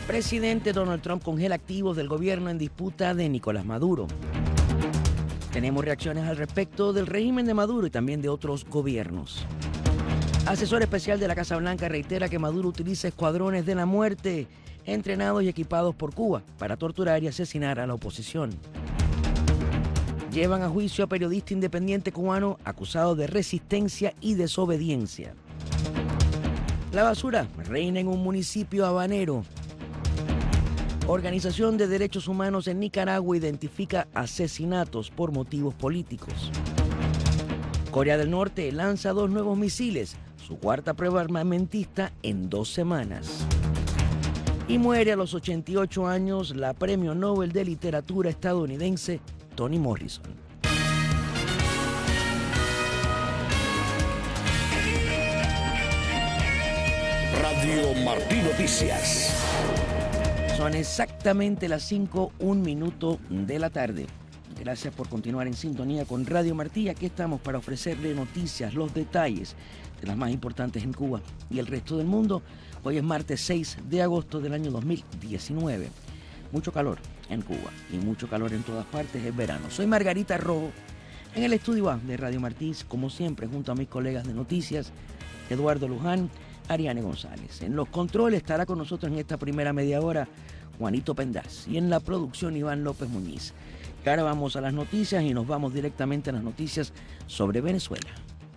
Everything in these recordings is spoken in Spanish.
Presidente Donald Trump congela activos del gobierno en disputa de Nicolás Maduro. Tenemos reacciones al respecto del régimen de Maduro y también de otros gobiernos. Asesor especial de la Casa Blanca reitera que Maduro utiliza escuadrones de la muerte entrenados y equipados por Cuba para torturar y asesinar a la oposición. Llevan a juicio a periodista independiente cubano acusado de resistencia y desobediencia. La basura reina en un municipio habanero. Organización de Derechos Humanos en Nicaragua identifica asesinatos por motivos políticos. Corea del Norte lanza 2 nuevos misiles, su cuarta prueba armamentista en 2 semanas. Y muere a los 88 años la Premio Nobel de Literatura estadounidense Toni Morrison. Radio Martí Noticias. Son exactamente las 5:01 de la tarde. Gracias por continuar en sintonía con Radio Martí. Aquí estamos para ofrecerle noticias, los detalles de las más importantes en Cuba y el resto del mundo. Hoy es martes 6 de agosto del año 2019. Mucho calor en Cuba y mucho calor en todas partes, es verano. Soy Margarita Rojo, en el estudio A de Radio Martí, como siempre, junto a mis colegas de noticias, Eduardo Luján, Ariane González. En los controles estará con nosotros en esta primera media hora Juanito Pendaz y en la producción Iván López Muñiz. Y ahora vamos a las noticias y nos vamos directamente a las noticias sobre Venezuela.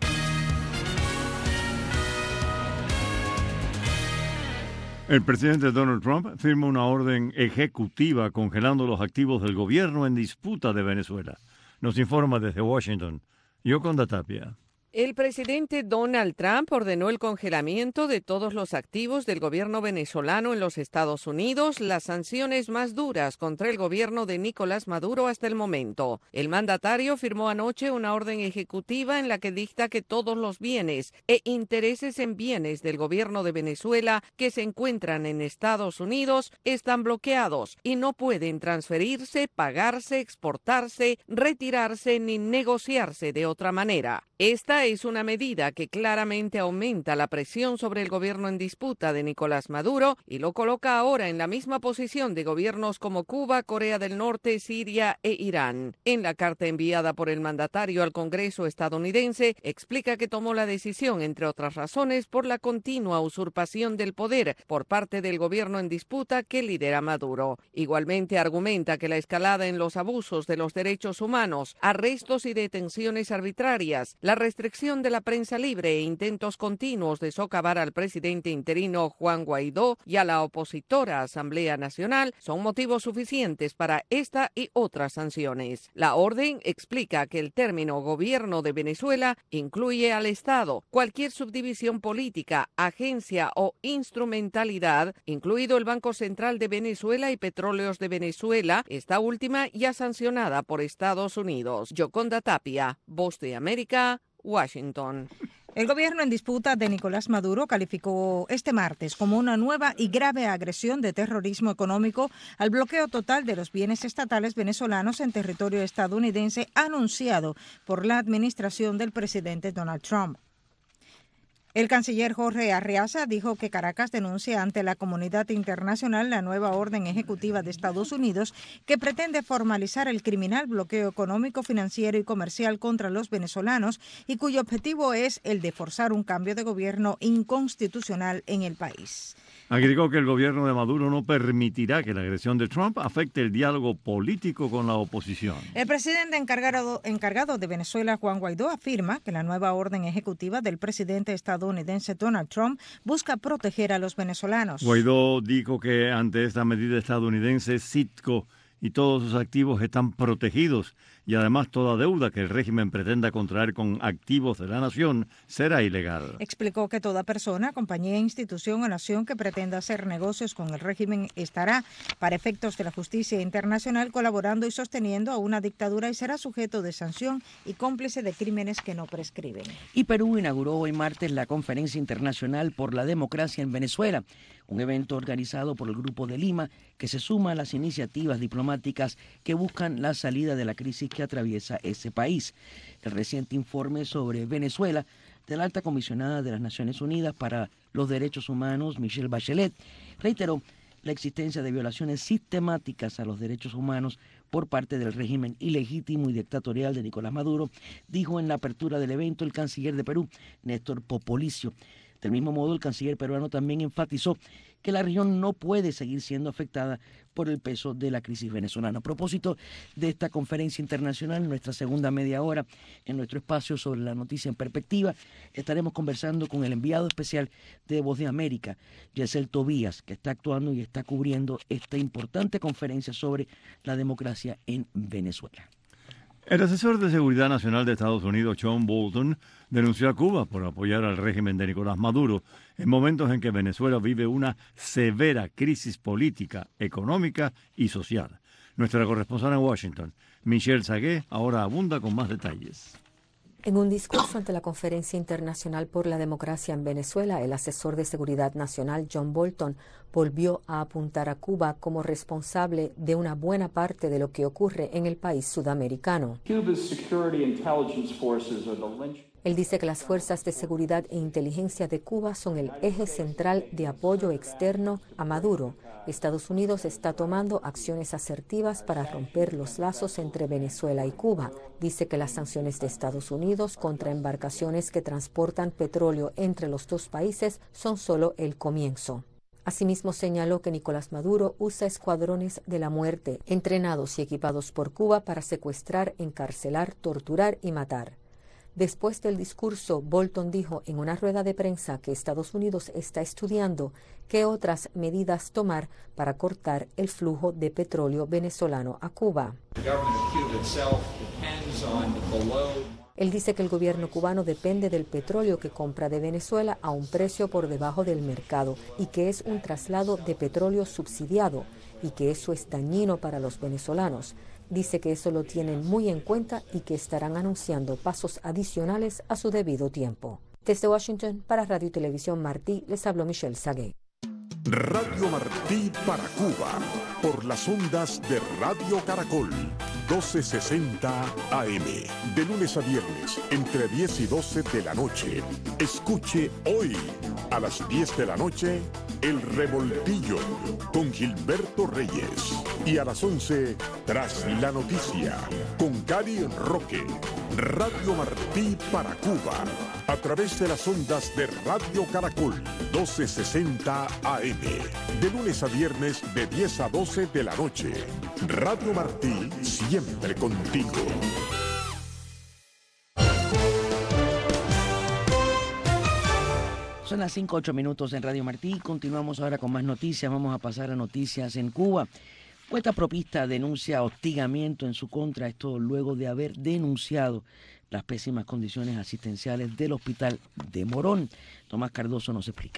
El presidente Donald Trump firma una orden ejecutiva congelando los activos del gobierno en disputa de Venezuela. Nos informa desde Washington, Yoconda Tapia. El presidente Donald Trump ordenó el congelamiento de todos los activos del gobierno venezolano en los Estados Unidos, las sanciones más duras contra el gobierno de Nicolás Maduro hasta el momento. El mandatario firmó anoche una orden ejecutiva en la que dicta que todos los bienes e intereses en bienes del gobierno de Venezuela que se encuentran en Estados Unidos están bloqueados y no pueden transferirse, pagarse, exportarse, retirarse ni negociarse de otra manera. Esta es una medida que claramente aumenta la presión sobre el gobierno en disputa de Nicolás Maduro y lo coloca ahora en la misma posición de gobiernos como Cuba, Corea del Norte, Siria e Irán. En la carta enviada por el mandatario al Congreso estadounidense, explica que tomó la decisión, entre otras razones, por la continua usurpación del poder por parte del gobierno en disputa que lidera Maduro. Igualmente argumenta que la escalada en los abusos de los derechos humanos, arrestos y detenciones arbitrarias, la restricción de la prensa libre e intentos continuos de socavar al presidente interino Juan Guaidó y a la opositora Asamblea Nacional son motivos suficientes para esta y otras sanciones. La orden explica que el término gobierno de Venezuela incluye al Estado, cualquier subdivisión política, agencia o instrumentalidad, incluido el Banco Central de Venezuela y Petróleos de Venezuela, esta última ya sancionada por Estados Unidos. Yoconda Tapia, Voz de América, Washington. El gobierno en disputa de Nicolás Maduro calificó este martes como una nueva y grave agresión de terrorismo económico al bloqueo total de los bienes estatales venezolanos en territorio estadounidense anunciado por la administración del presidente Donald Trump. El canciller Jorge Arreaza dijo que Caracas denuncia ante la comunidad internacional la nueva orden ejecutiva de Estados Unidos que pretende formalizar el criminal bloqueo económico, financiero y comercial contra los venezolanos y cuyo objetivo es el de forzar un cambio de gobierno inconstitucional en el país. Agregó que el gobierno de Maduro no permitirá que la agresión de Trump afecte el diálogo político con la oposición. El presidente encargado de Venezuela, Juan Guaidó, afirma que la nueva orden ejecutiva del presidente estadounidense Donald Trump busca proteger a los venezolanos. Guaidó dijo que ante esta medida estadounidense, Citgo y todos sus activos están protegidos y además toda deuda que el régimen pretenda contraer con activos de la nación será ilegal. Explicó que toda persona, compañía, institución o nación que pretenda hacer negocios con el régimen estará, para efectos de la justicia internacional, colaborando y sosteniendo a una dictadura y será sujeto de sanción y cómplice de crímenes que no prescriben. Y Perú inauguró hoy martes la Conferencia Internacional por la Democracia en Venezuela, un evento organizado por el Grupo de Lima que se suma a las iniciativas diplomáticas que buscan la salida de la crisis que atraviesa ese país. El reciente informe sobre Venezuela de la alta comisionada de las Naciones Unidas para los Derechos Humanos, Michelle Bachelet, reiteró la existencia de violaciones sistemáticas a los derechos humanos por parte del régimen ilegítimo y dictatorial de Nicolás Maduro, dijo en la apertura del evento el canciller de Perú, Néstor Popolicio. Del mismo modo, el canciller peruano también enfatizó que la región no puede seguir siendo afectada por el peso de la crisis venezolana. A propósito de esta conferencia internacional, en nuestra segunda media hora, en nuestro espacio sobre la noticia en perspectiva, estaremos conversando con el enviado especial de Voz de América, Yesel Tobías, que está actuando y está cubriendo esta importante conferencia sobre la democracia en Venezuela. El asesor de Seguridad Nacional de Estados Unidos, John Bolton, denunció a Cuba por apoyar al régimen de Nicolás Maduro en momentos en que Venezuela vive una severa crisis política, económica y social. Nuestra corresponsal en Washington, Michelle Sagué, ahora abunda con más detalles. En un discurso ante la Conferencia Internacional por la Democracia en Venezuela, el asesor de Seguridad Nacional, John Bolton, volvió a apuntar a Cuba como responsable de una buena parte de lo que ocurre en el país sudamericano. Él dice que las fuerzas de seguridad e inteligencia de Cuba son el eje central de apoyo externo a Maduro. Estados Unidos está tomando acciones asertivas para romper los lazos entre Venezuela y Cuba. Dice que las sanciones de Estados Unidos contra embarcaciones que transportan petróleo entre los dos países son solo el comienzo. Asimismo, señaló que Nicolás Maduro usa escuadrones de la muerte, entrenados y equipados por Cuba para secuestrar, encarcelar, torturar y matar. Después del discurso, Bolton dijo en una rueda de prensa que Estados Unidos está estudiando qué otras medidas tomar para cortar el flujo de petróleo venezolano a Cuba. Él dice que el gobierno cubano depende del petróleo que compra de Venezuela a un precio por debajo del mercado y que es un traslado de petróleo subsidiado y que eso es dañino para los venezolanos. Dice que eso lo tienen muy en cuenta y que estarán anunciando pasos adicionales a su debido tiempo. Desde Washington, para Radio y Televisión Martí, les habló Michelle Sagué. Radio Martí para Cuba, por las ondas de Radio Caracol, 1260 AM, de lunes a viernes, entre 10 y 12 de la noche. Escuche hoy, a las 10 de la noche, El Revoltillo, con Gilberto Reyes. Y a las 11, Tras la Noticia, con Cari Roque. Radio Martí para Cuba, a través de las ondas de Radio Caracol, 1260 AM, de lunes a viernes, de 10 a 12 de la noche. Radio Martí, siempre contigo. Son las 5:08 en Radio Martí. Continuamos ahora con más noticias. Vamos a pasar a noticias en Cuba. Cuentapropista denuncia hostigamiento en su contra, esto luego de haber denunciado las pésimas condiciones asistenciales del hospital de Morón. Tomás Cardoso nos explica.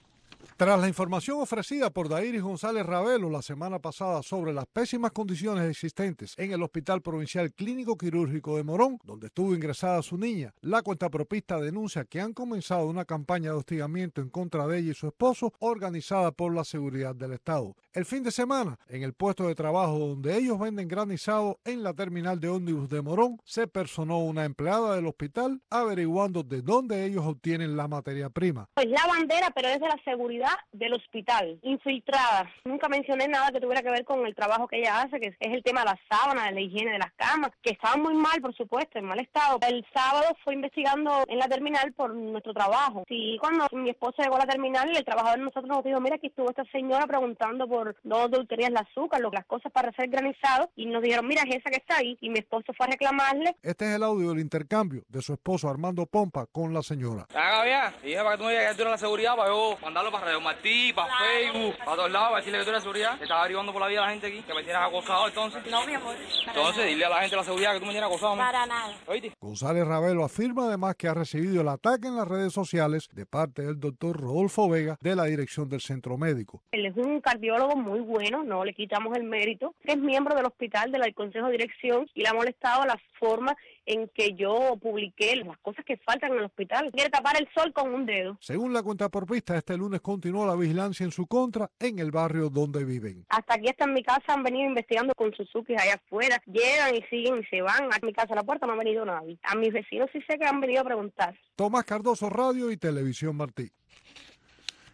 Tras la información ofrecida por Dairis González Ravelo la semana pasada sobre las pésimas condiciones existentes en el Hospital Provincial Clínico Quirúrgico de Morón, donde estuvo ingresada su niña, la cuentapropista denuncia que han comenzado una campaña de hostigamiento en contra de ella y su esposo, organizada por la seguridad del Estado. El fin de semana, en el puesto de trabajo donde ellos venden granizado en la terminal de ómnibus de Morón, se personó una empleada del hospital averiguando de dónde ellos obtienen la materia prima. Pues la bandera, pero es de la seguridad del hospital, infiltrada. Nunca mencioné nada que tuviera que ver con el trabajo que ella hace, que es el tema de las sábanas, de la higiene de las camas, que estaban muy mal, por supuesto, en mal estado. El sábado fue investigando en la terminal por nuestro trabajo. Y cuando mi esposo llegó a la terminal, el trabajador de nosotros nos dijo, mira, aquí estuvo esta señora preguntando por no adulterías el azúcar, las cosas para hacer granizado, y nos dijeron, mira, es esa que está ahí, y mi esposo fue a reclamarle. Este es el audio del intercambio de su esposo Armando Pompa con la señora. Haga bien, dije para que tú me digas que tú eres la seguridad, para yo mandarlo para Radio Martí, para Facebook, para todos lados, para decirle que tú eres la seguridad, que estás averiguando por la vida a la gente aquí, que me tienes acosado entonces. No, mi amor. Entonces, dile a la gente de la seguridad que tú me tienes acosado. Para nada. ¿Oíste? González Ravelo afirma además que ha recibido el ataque en las redes sociales de parte del doctor Rodolfo Vega de la dirección del centro médico. Él es un cardiólogo muy bueno, no le quitamos el mérito, que es miembro del hospital, del consejo de dirección, y le ha molestado la forma en que yo publiqué las cosas que faltan en el hospital. Quiere tapar el sol con un dedo. Según la cuentapropista, este lunes continuó la vigilancia en su contra en el barrio donde viven. Hasta aquí, hasta en mi casa, han venido investigando con Suzuki allá afuera. Llegan y siguen y se van. A mi casa, a la puerta, no ha venido nadie. A mis vecinos sí sé que han venido a preguntar. Tomás Cardoso, Radio y Televisión Martí.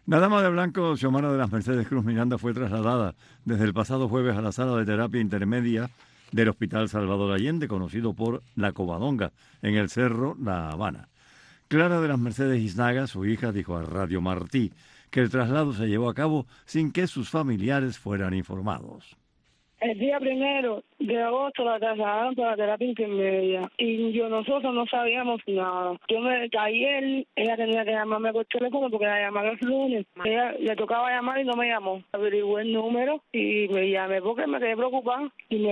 La dama de blanco, Xiomara de las Mercedes Cruz Miranda, fue trasladada desde el pasado jueves a la sala de terapia intermedia del Hospital Salvador Allende, conocido por La Covadonga, en el Cerro La Habana. Clara de las Mercedes Iznaga, su hija, dijo a Radio Martí que el traslado se llevó a cabo sin que sus familiares fueran informados. El día 1 de agosto la trasladaron para la terapia intermedia y nosotros no sabíamos nada. Ayer ella tenía que llamarme por teléfono porque la llamaron el lunes. Ella le tocaba llamar y no me llamó. Averigué el número y me llamé porque me quedé preocupada. Y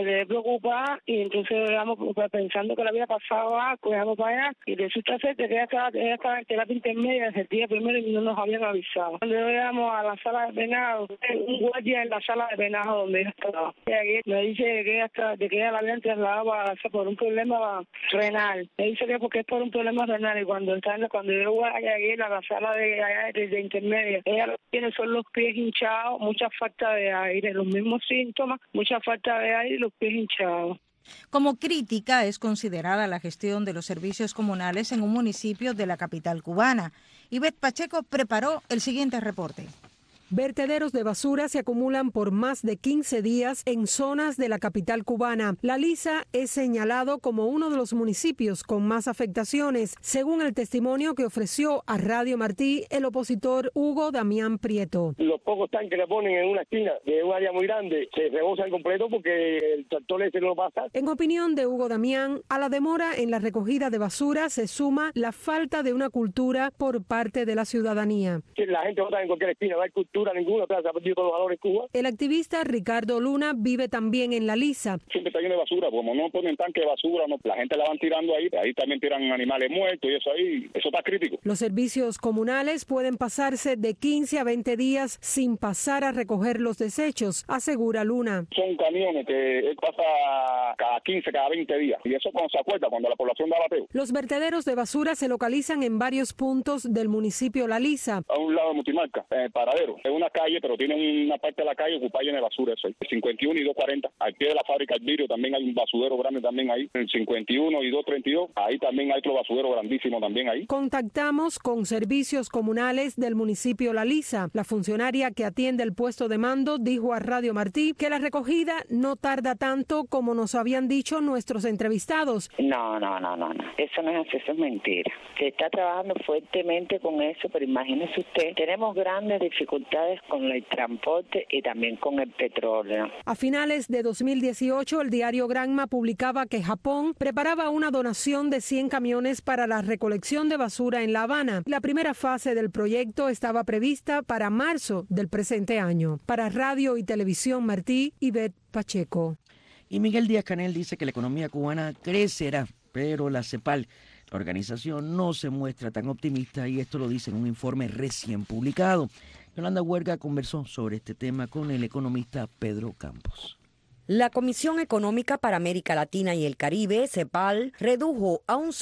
entonces llegamos pensando que le había pasado algo, llegamos para allá y resulta ser que ella estaba en terapia intermedia desde el día 1 y no nos habían avisado. Cuando llegamos a la sala de venado, un guardia en la sala de venado donde ella estaba. Me dice que ella la habían trasladado por un problema renal. Me dice que porque es por un problema renal y cuando yo llegué a la sala de intermedia, ella lo que tiene son los pies hinchados, mucha falta de aire, los mismos síntomas, mucha falta de aire y los pies hinchados. Como crítica es considerada la gestión de los servicios comunales en un municipio de la capital cubana. Ivette Pacheco preparó el siguiente reporte. Vertederos de basura se acumulan por más de 15 días en zonas de la capital cubana. La Lisa es señalado como uno de los municipios con más afectaciones, según el testimonio que ofreció a Radio Martí el opositor Hugo Damián Prieto. Los pocos tanques que le ponen en una esquina de un área muy grande se rebosan completo porque el tractor ese no pasa. En opinión de Hugo Damián, a la demora en la recogida de basura se suma la falta de una cultura por parte de la ciudadanía. La gente vota en cualquier esquina, no hay cultura ninguna, se ha perdido todos los valores en Cuba. El activista Ricardo Luna vive también en La Lisa. Siempre está lleno de basura, como no ponen tanque de basura, la gente la van tirando ahí también tiran animales muertos y eso está crítico. Los servicios comunales pueden pasarse de 15 a 20 días sin pasar a recoger los desechos, asegura Luna. Son camiones que pasa cada 15, cada 20 días y eso cuando se acuerda, cuando la población da bateo. Los vertederos de basura se localizan en varios puntos del municipio La Lisa. A un lado de Multimarca, en el paradero. Es una calle, pero tiene una parte de la calle ocupada llena de basura. Eso, 51 y 240. Al pie de la fábrica del vidrio también hay un basurero grande también ahí. En 51 y 232, ahí también hay otro basurero grandísimo también ahí. Contactamos con servicios comunales del municipio La Lisa. La funcionaria que atiende el puesto de mando dijo a Radio Martí que la recogida no tarda tanto como nos habían dicho nuestros entrevistados. No. Eso no es así, eso es mentira. Se está trabajando fuertemente con eso, pero imagínese usted, tenemos grandes dificultades con el transporte y también con el petróleo. A finales de 2018, el diario Granma publicaba que Japón preparaba una donación de 100 camiones para la recolección de basura en La Habana. La primera fase del proyecto estaba prevista para marzo del presente año. Para Radio y Televisión Martí, Ivette Pacheco. Y Miguel Díaz-Canel dice que la economía cubana crecerá, pero la CEPAL, la organización, no se muestra tan optimista y esto lo dice en un informe recién publicado. Yolanda Huerga conversó sobre este tema con el economista Pedro Campos. La Comisión Económica para América Latina y el Caribe, CEPAL, redujo a un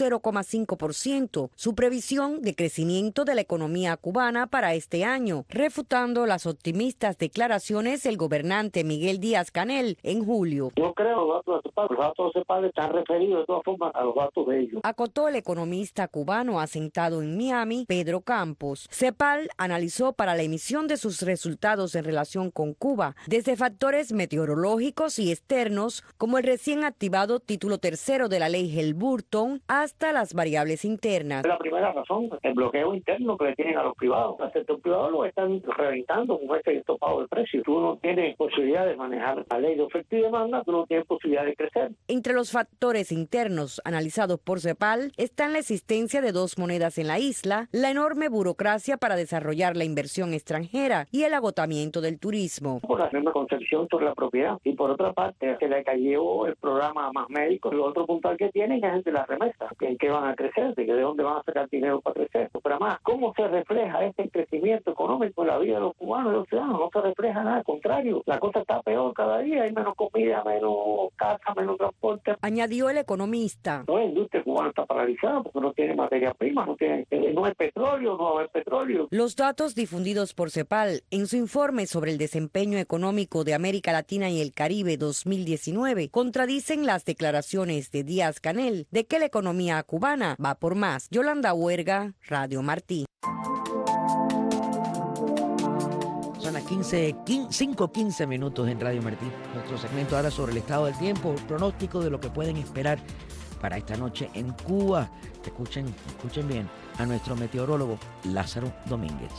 0,5% su previsión de crecimiento de la economía cubana para este año, refutando las optimistas declaraciones del gobernante Miguel Díaz-Canel en julio. Yo creo que los datos de CEPAL están referidos de todas formas a los datos de ellos. Acotó el economista cubano asentado en Miami, Pedro Campos. CEPAL analizó para la emisión de sus resultados en relación con Cuba, desde factores meteorológicos y externos, como el recién activado título tercero de la ley Helburton, hasta las variables internas. La primera razón, el bloqueo interno que le tienen a los privados. Al sector privado lo están reventando con este estopado de precios. Tú no tienes posibilidad de manejar la ley de oferta y demanda, tú no tienes posibilidad de crecer. Entre los factores internos analizados por CEPAL están la existencia de dos monedas en la isla, la enorme burocracia para desarrollar la inversión extranjera y el agotamiento del turismo. Por la misma concepción sobre la propiedad y por otra parte se le cayó el programa Más Médicos. El otro puntal que tienen es el de las remesas, en qué van a crecer, de dónde van a sacar dinero para crecer. Pero además, ¿cómo se refleja este crecimiento económico en la vida de los cubanos y de los ciudadanos? No se refleja nada, al contrario, la cosa está peor cada día, hay menos comida, menos casa, menos transporte. Añadió el economista. No, la industria cubana está paralizada porque no tiene materia prima, no hay petróleo, no va a haber petróleo. Los datos difundidos por CEPAL en su informe sobre el desempeño económico de América Latina y el Caribe 2019 contradicen las declaraciones de Díaz-Canel de que la economía cubana va por más. Yolanda Huerga, Radio Martí. Son las 5:15 minutos en Radio Martí. Nuestro segmento ahora sobre el estado del tiempo, el pronóstico de lo que pueden esperar para esta noche en Cuba. Escuchen bien a nuestro meteorólogo Lázaro Domínguez.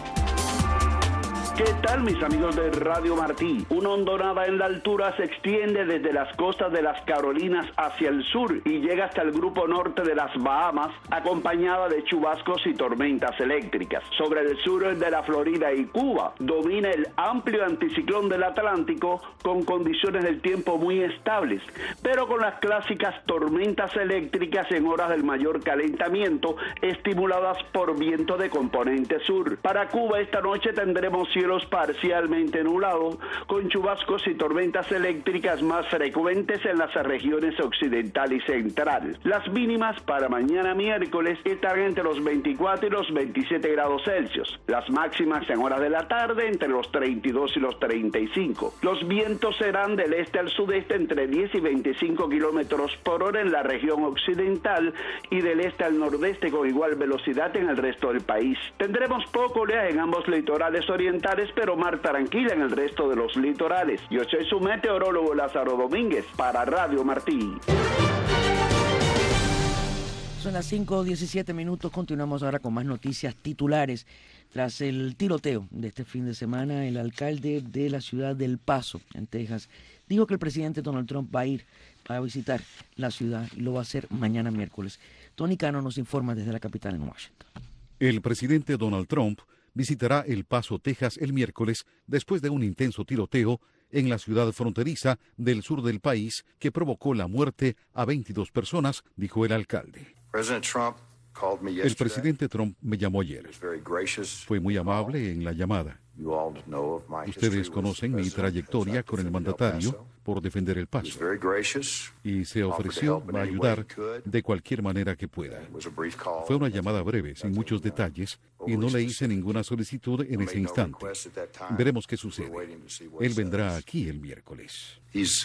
¿Qué tal, mis amigos de Radio Martí? Una hondonada en la altura se extiende desde las costas de las Carolinas hacia el sur y llega hasta el grupo norte de las Bahamas, acompañada de chubascos y tormentas eléctricas. Sobre el sur de la Florida y Cuba domina el amplio anticiclón del Atlántico con condiciones del tiempo muy estables, pero con las clásicas tormentas eléctricas en horas del mayor calentamiento, estimuladas por viento de componente sur. Para Cuba esta noche tendremos cielos parcialmente nublados, con chubascos y tormentas eléctricas más frecuentes en las regiones occidental y central. Las mínimas para mañana miércoles estarán entre los 24 y los 27 grados Celsius. Las máximas en horas de la tarde entre los 32 y los 35. Los vientos serán del este al sudeste entre 10 y 25 kilómetros por hora en la región occidental y del este al nordeste con igual velocidad en el resto del país. Tendremos poco oleaje en ambos litorales orientales, pero mar tranquila en el resto de los litorales. Yo soy su meteorólogo Lázaro Domínguez para Radio Martí. Son las 5:17 minutos. Continuamos ahora con más noticias titulares. Tras el tiroteo de este fin de semana, el alcalde de la ciudad de El Paso, en Texas, dijo que el presidente Donald Trump va a visitar la ciudad y lo va a hacer mañana miércoles. Tony Cano nos informa desde la capital en Washington. El presidente Donald Trump visitará El Paso, Texas, el miércoles después de un intenso tiroteo en la ciudad fronteriza del sur del país que provocó la muerte a 22 personas, dijo el alcalde. El presidente Trump me llamó ayer. Fue muy amable en la llamada. Ustedes conocen mi trayectoria con el mandatario por defender El Paso y se ofreció a ayudar de cualquier manera que pueda. Fue una llamada breve, sin muchos detalles, y no le hice ninguna solicitud en ese instante. Veremos qué sucede. Él vendrá aquí el miércoles.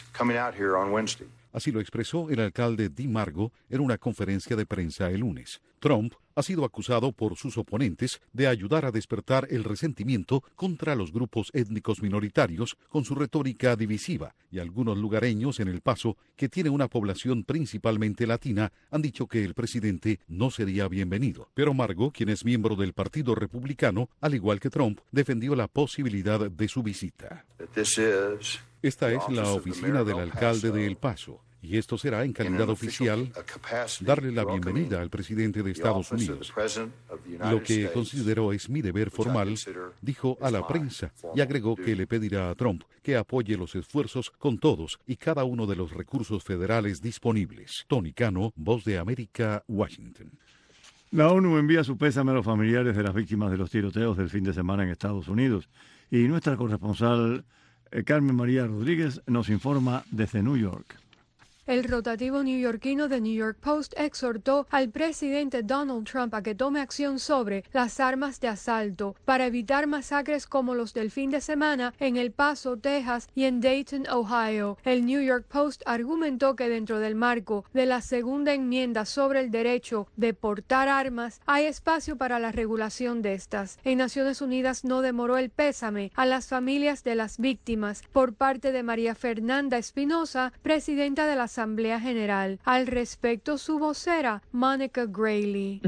Así lo expresó el alcalde Di Margo en una conferencia de prensa el lunes. Trump ha sido acusado por sus oponentes de ayudar a despertar el resentimiento contra los grupos étnicos minoritarios con su retórica divisiva, y algunos lugareños en El Paso, que tiene una población principalmente latina, han dicho que el presidente no sería bienvenido. Pero Margo, quien es miembro del Partido Republicano, al igual que Trump, defendió la posibilidad de su visita. Esta es la oficina del alcalde de El Paso, y esto será en calidad oficial darle la bienvenida al presidente de Estados Unidos. Lo que consideró es mi deber formal, dijo a la prensa, y agregó que le pedirá a Trump que apoye los esfuerzos con todos y cada uno de los recursos federales disponibles. Tony Cano, Voz de América, Washington. La ONU envía su pésame a los familiares de las víctimas de los tiroteos del fin de semana en Estados Unidos, y nuestra corresponsal Carmen María Rodríguez nos informa desde New York. El rotativo neoyorquino The New York Post exhortó al presidente Donald Trump a que tome acción sobre las armas de asalto para evitar masacres como los del fin de semana en El Paso, Texas y en Dayton, Ohio. El New York Post argumentó que dentro del marco de la segunda enmienda sobre el derecho de portar armas hay espacio para la regulación de estas. En Naciones Unidas no demoró el pésame a las familias de las víctimas por parte de María Fernanda Espinosa, presidenta de la Asamblea General. Al respecto, su vocera, Monica Grayley.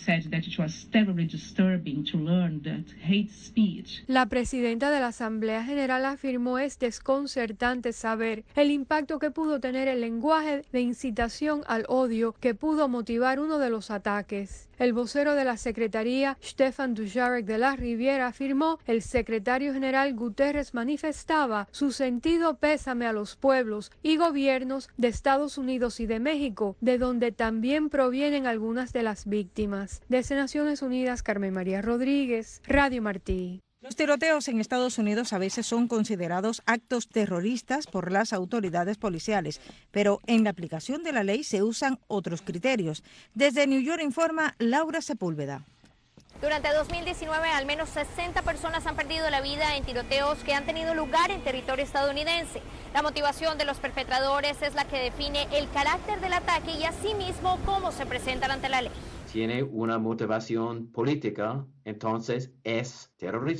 La presidenta de la Asamblea General afirmó es desconcertante saber el impacto que pudo tener el lenguaje de incitación al odio que pudo motivar uno de los ataques. El vocero de la Secretaría, Stefan Dujarric de la Riviera, afirmó el secretario general Guterres manifestaba su sentido pésame a los pueblos y gobiernos de Estados Unidos y de México, de donde también provienen algunas de las víctimas. Desde Naciones Unidas, Carmen María Rodríguez, Radio Martí. Los tiroteos en Estados Unidos a veces son considerados actos terroristas por las autoridades policiales, pero en la aplicación de la ley se usan otros criterios. Desde New York informa Laura Sepúlveda. Durante 2019, al menos 60 personas han perdido la vida en tiroteos que han tenido lugar en territorio estadounidense. La motivación de los perpetradores es la que define el carácter del ataque y asimismo cómo se presentan ante la ley. Tiene una motivación política, entonces es terrorismo.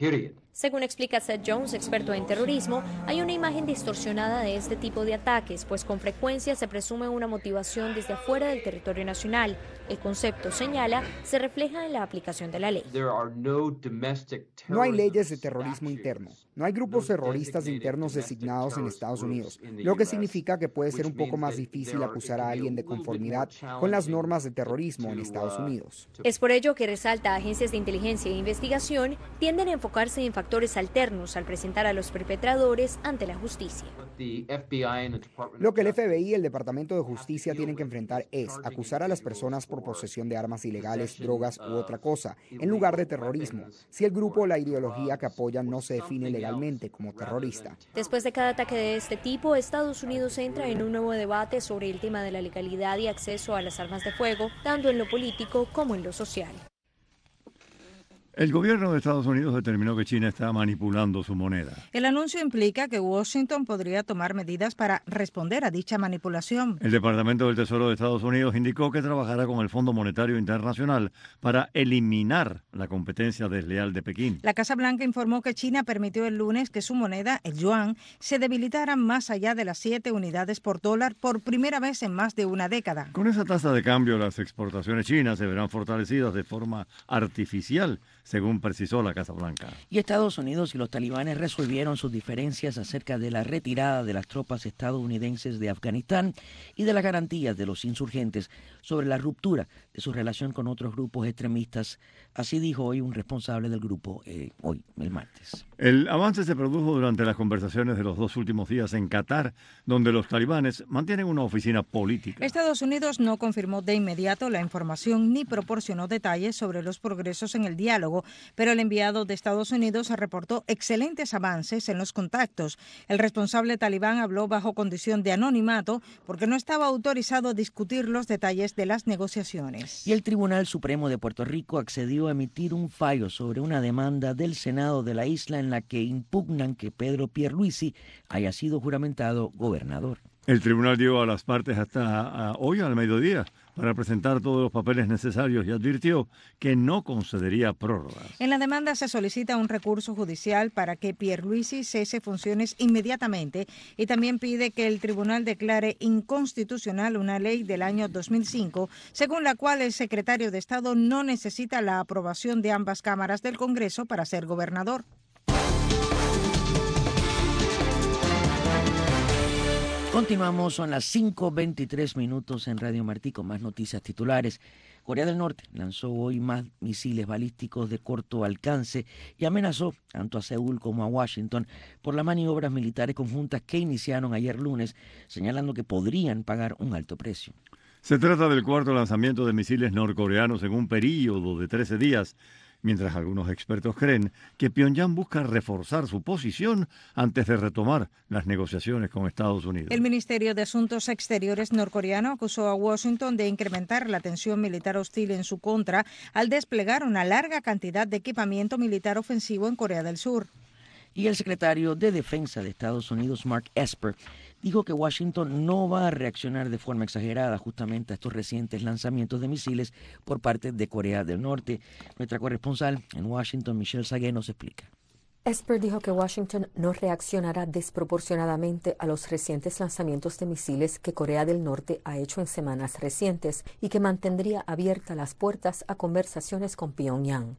Según explica Seth Jones, experto en terrorismo, hay una imagen distorsionada de este tipo de ataques, pues con frecuencia se presume una motivación desde afuera del territorio nacional. El concepto, señala, se refleja en la aplicación de la ley. No hay leyes de terrorismo interno. No hay grupos terroristas internos designados en Estados Unidos, lo que significa que puede ser un poco más difícil acusar a alguien de conformidad con las normas de terrorismo en Estados Unidos. Es por ello que resalta, agencias de inteligencia e investigación tienden a enfocarse en factores alternos al presentar a los perpetradores ante la justicia. Lo que el FBI y el Departamento de Justicia tienen que enfrentar es acusar a las personas por posesión de armas ilegales, drogas u otra cosa, en lugar de terrorismo, si el grupo o la ideología que apoyan no se define legalmente como terrorista. Después de cada ataque de este tipo, Estados Unidos entra en un nuevo debate sobre el tema de la legalidad y acceso a las armas de fuego, tanto en lo político como en lo social. El gobierno de Estados Unidos determinó que China está manipulando su moneda. El anuncio implica que Washington podría tomar medidas para responder a dicha manipulación. El Departamento del Tesoro de Estados Unidos indicó que trabajará con el Fondo Monetario Internacional para eliminar la competencia desleal de Pekín. La Casa Blanca informó que China permitió el lunes que su moneda, el yuan, se debilitara más allá de las 7 unidades por dólar por primera vez en más de una década. Con esa tasa de cambio, las exportaciones chinas se verán fortalecidas de forma artificial, según precisó la Casa Blanca. Y Estados Unidos y los talibanes resolvieron sus diferencias acerca de la retirada de las tropas estadounidenses de Afganistán y de las garantías de los insurgentes sobre la ruptura de su relación con otros grupos extremistas. Así dijo hoy un responsable del grupo, hoy, el martes. El avance se produjo durante las conversaciones de los 2 últimos días en Qatar, donde los talibanes mantienen una oficina política. Estados Unidos no confirmó de inmediato la información ni proporcionó detalles sobre los progresos en el diálogo, pero el enviado de Estados Unidos reportó excelentes avances en los contactos. El responsable talibán habló bajo condición de anonimato porque no estaba autorizado a discutir los detalles de las negociaciones. Y el Tribunal Supremo de Puerto Rico accedió a emitir un fallo sobre una demanda del Senado de la isla en la que impugnan que Pedro Pierluisi haya sido juramentado gobernador. El tribunal dio a las partes hasta hoy al mediodía para presentar todos los papeles necesarios y advirtió que no concedería prórrogas. En la demanda se solicita un recurso judicial para que Pierluisi cese funciones inmediatamente y también pide que el tribunal declare inconstitucional una ley del año 2005, según la cual el secretario de Estado no necesita la aprobación de ambas cámaras del Congreso para ser gobernador. Continuamos, son las 5:23 minutos en Radio Martí con más noticias titulares. Corea del Norte lanzó hoy más misiles balísticos de corto alcance y amenazó tanto a Seúl como a Washington por las maniobras militares conjuntas que iniciaron ayer lunes, señalando que podrían pagar un alto precio. Se trata del 4º lanzamiento de misiles norcoreanos en un período de 13 días, mientras algunos expertos creen que Pyongyang busca reforzar su posición antes de retomar las negociaciones con Estados Unidos. El Ministerio de Asuntos Exteriores norcoreano acusó a Washington de incrementar la tensión militar hostil en su contra al desplegar una larga cantidad de equipamiento militar ofensivo en Corea del Sur. Y el secretario de Defensa de Estados Unidos, Mark Esper, dijo que Washington no va a reaccionar de forma exagerada justamente a estos recientes lanzamientos de misiles por parte de Corea del Norte. Nuestra corresponsal en Washington, Michelle Sagué, nos explica. Esper dijo que Washington no reaccionará desproporcionadamente a los recientes lanzamientos de misiles que Corea del Norte ha hecho en semanas recientes y que mantendría abiertas las puertas a conversaciones con Pyongyang.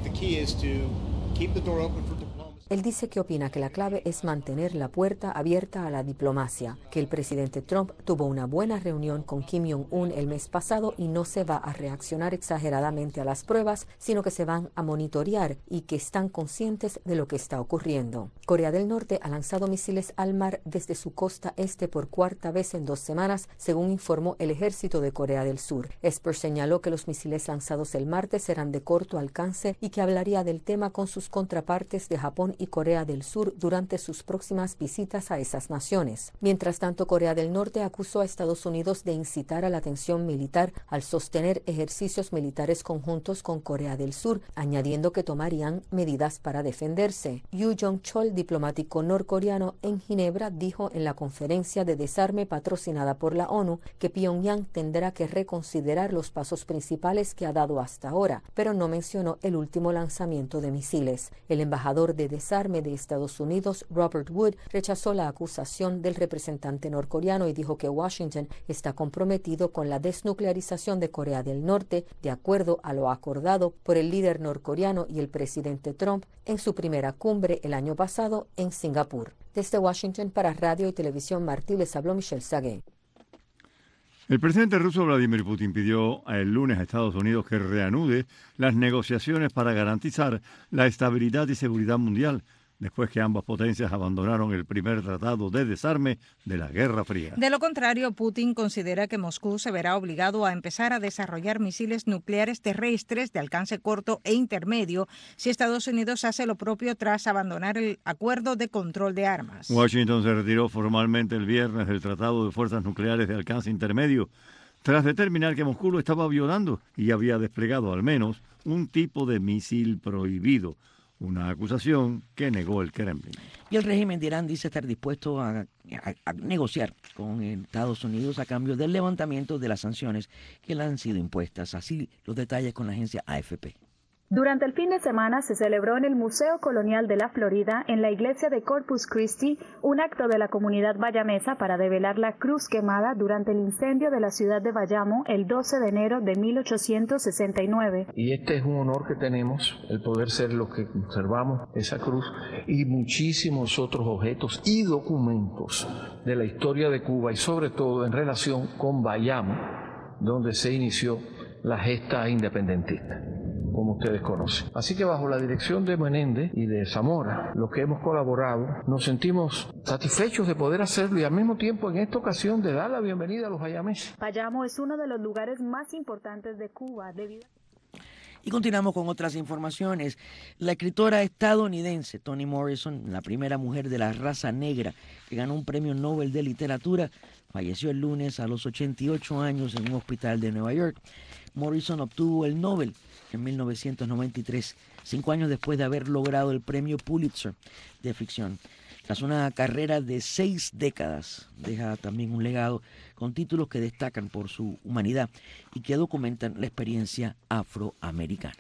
Él dice que opina que la clave es mantener la puerta abierta a la diplomacia, que el presidente Trump tuvo una buena reunión con Kim Jong-un el mes pasado y no se va a reaccionar exageradamente a las pruebas, sino que se van a monitorear y que están conscientes de lo que está ocurriendo. Corea del Norte ha lanzado misiles al mar desde su costa este por 4ª vez en 2 semanas, según informó el ejército de Corea del Sur. Esper señaló que los misiles lanzados el martes serán de corto alcance y que hablaría del tema con sus contrapartes de Japón y Corea del Sur durante sus próximas visitas a esas naciones. Mientras tanto, Corea del Norte acusó a Estados Unidos de incitar a la tensión militar al sostener ejercicios militares conjuntos con Corea del Sur, añadiendo que tomarían medidas para defenderse. Yu Jong-chol, diplomático norcoreano en Ginebra, dijo en la conferencia de desarme patrocinada por la ONU que Pyongyang tendrá que reconsiderar los pasos principales que ha dado hasta ahora, pero no mencionó el último lanzamiento de misiles. El embajador de desarme de Estados Unidos, Robert Wood, rechazó la acusación del representante norcoreano y dijo que Washington está comprometido con la desnuclearización de Corea del Norte, de acuerdo a lo acordado por el líder norcoreano y el presidente Trump en su primera cumbre el año pasado en Singapur. Desde Washington para Radio y Televisión Martí les habló Michelle Sagué. El presidente ruso Vladimir Putin pidió el lunes a Estados Unidos que reanude las negociaciones para garantizar la estabilidad y seguridad mundial, después que ambas potencias abandonaron el primer tratado de desarme de la Guerra Fría. De lo contrario, Putin considera que Moscú se verá obligado a empezar a desarrollar misiles nucleares terrestres de alcance corto e intermedio si Estados Unidos hace lo propio tras abandonar el acuerdo de control de armas. Washington se retiró formalmente el viernes del Tratado de Fuerzas Nucleares de alcance intermedio, tras determinar que Moscú lo estaba violando y había desplegado al menos un tipo de misil prohibido. Una acusación que negó el Kremlin. Y el régimen de Irán dice estar dispuesto a negociar con Estados Unidos a cambio del levantamiento de las sanciones que le han sido impuestas. Así los detalles con la agencia AFP. Durante el fin de semana se celebró en el Museo Colonial de la Florida, en la iglesia de Corpus Christi, un acto de la comunidad bayamesa para develar la cruz quemada durante el incendio de la ciudad de Bayamo el 12 de enero de 1869. Y este es un honor que tenemos, el poder ser los que conservamos esa cruz y muchísimos otros objetos y documentos de la historia de Cuba y sobre todo en relación con Bayamo, donde se inició la gesta independentista, como ustedes conocen. Así que bajo la dirección de Menéndez y de Zamora, los que hemos colaborado, nos sentimos satisfechos de poder hacerlo y al mismo tiempo en esta ocasión de dar la bienvenida a los bayameses. Bayamo es uno de los lugares más importantes de Cuba debido Y continuamos con otras informaciones. La escritora estadounidense Toni Morrison, la primera mujer de la raza negra que ganó un premio Nobel de Literatura, falleció el lunes a los 88 años en un hospital de Nueva York. Morrison obtuvo el Nobel en 1993, 5 años después de haber logrado el premio Pulitzer de ficción. Tras una carrera de 6 décadas, deja también un legado con títulos que destacan por su humanidad y que documentan la experiencia afroamericana.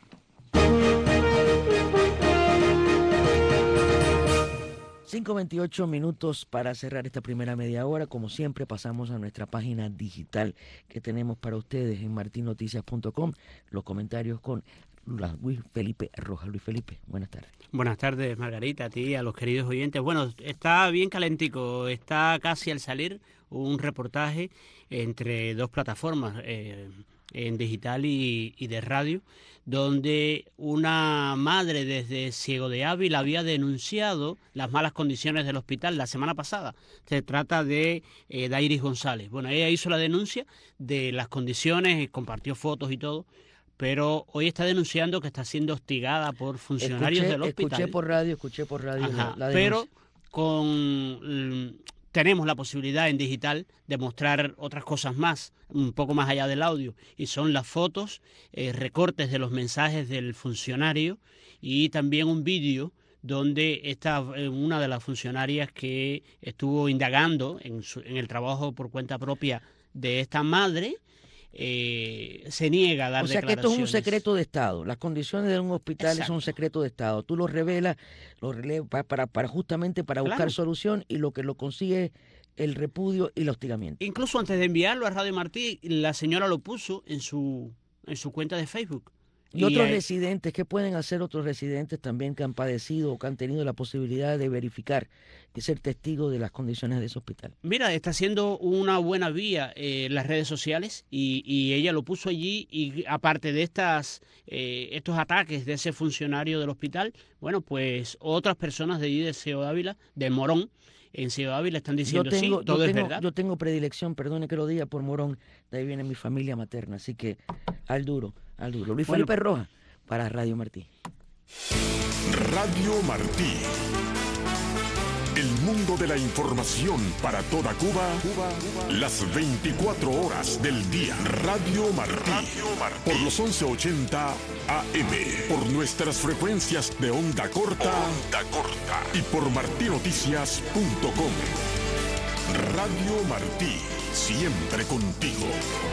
5:28 minutos para cerrar esta primera media hora. Como siempre, pasamos a nuestra página digital que tenemos para ustedes en martinoticias.com. Los comentarios con Luis Felipe Rojas. Luis Felipe, buenas tardes. Buenas tardes, Margarita, a ti y a los queridos oyentes. Bueno, está bien calentico, está casi al salir un reportaje entre dos plataformas, en digital y de radio, donde una madre desde Ciego de Ávila había denunciado las malas condiciones del hospital la semana pasada. Se trata de Dairis González. Bueno, ella hizo la denuncia de las condiciones, compartió fotos y todo, pero hoy está denunciando que está siendo hostigada por funcionarios del hospital. Escuché por radio. Ajá, la pero tenemos la posibilidad en digital de mostrar otras cosas más, un poco más allá del audio, y son las fotos, recortes de los mensajes del funcionario y también un vídeo donde está una de las funcionarias que estuvo indagando en el trabajo por cuenta propia de esta madre. Se niega a dar declaraciones. O sea que esto es un secreto de Estado. Las condiciones de un hospital son un secreto de Estado. Tú lo revelas, para justamente para buscar solución, y lo que lo consigue es el repudio y el hostigamiento. Incluso antes de enviarlo a Radio Martí, la señora lo puso en su cuenta de Facebook. Y otros residentes, ¿qué pueden hacer otros residentes también que han padecido o que han tenido la posibilidad de verificar y ser testigos de las condiciones de ese hospital? Mira, está siendo una buena vía las redes sociales y ella lo puso allí, y aparte de estos ataques de ese funcionario del hospital, bueno, pues otras personas de allí de Ciego de Ávila, de Morón, en Ciego de Ávila están diciendo todo es verdad. Yo tengo predilección, perdone que lo diga, por Morón, de ahí viene mi familia materna, así que al duro. Luis Felipe Rojas para Radio Martí. Radio Martí. El mundo de la información para toda Cuba, las 24 horas del día. Radio Martí. Por los 1180 AM. Por nuestras frecuencias de onda corta. Y por martinoticias.com. Radio Martí. Siempre contigo.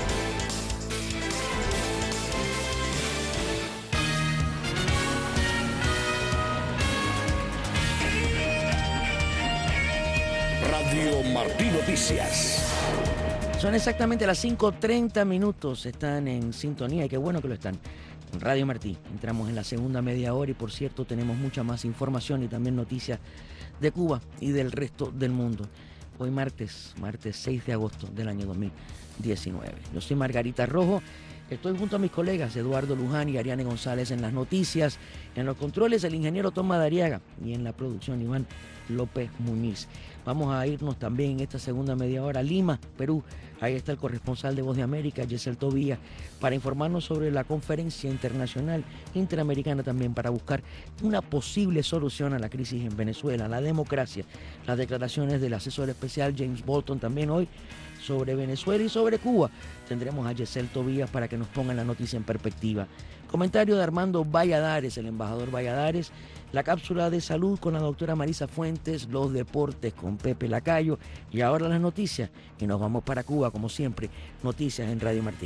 Radio Martí Noticias. Son exactamente las 5:30 minutos. Están en sintonía y qué bueno que lo están. Con Radio Martí. Entramos en la segunda media hora y por cierto tenemos mucha más información y también noticias de Cuba y del resto del mundo. Hoy martes 6 de agosto del año 2019. Yo soy Margarita Rojo. Estoy junto a mis colegas Eduardo Luján y Ariane González en las noticias, en los controles el ingeniero Tom Madariaga y en la producción Iván López Muñiz. Vamos a irnos también en esta segunda media hora a Lima, Perú. Ahí está el corresponsal de Voz de América, Yesel Tobías, para informarnos sobre la conferencia internacional interamericana también para buscar una posible solución a la crisis en Venezuela, la democracia. Las declaraciones del asesor especial James Bolton también hoy sobre Venezuela y sobre Cuba. Tendremos a Yesel Tobías para que nos pongan la noticia en perspectiva. Comentario de Armando Valladares, el embajador Valladares, la cápsula de salud con la doctora Marisa Fuentes, los deportes con Pepe Lacayo y ahora las noticias. Y nos vamos para Cuba, como siempre, noticias en Radio Martí.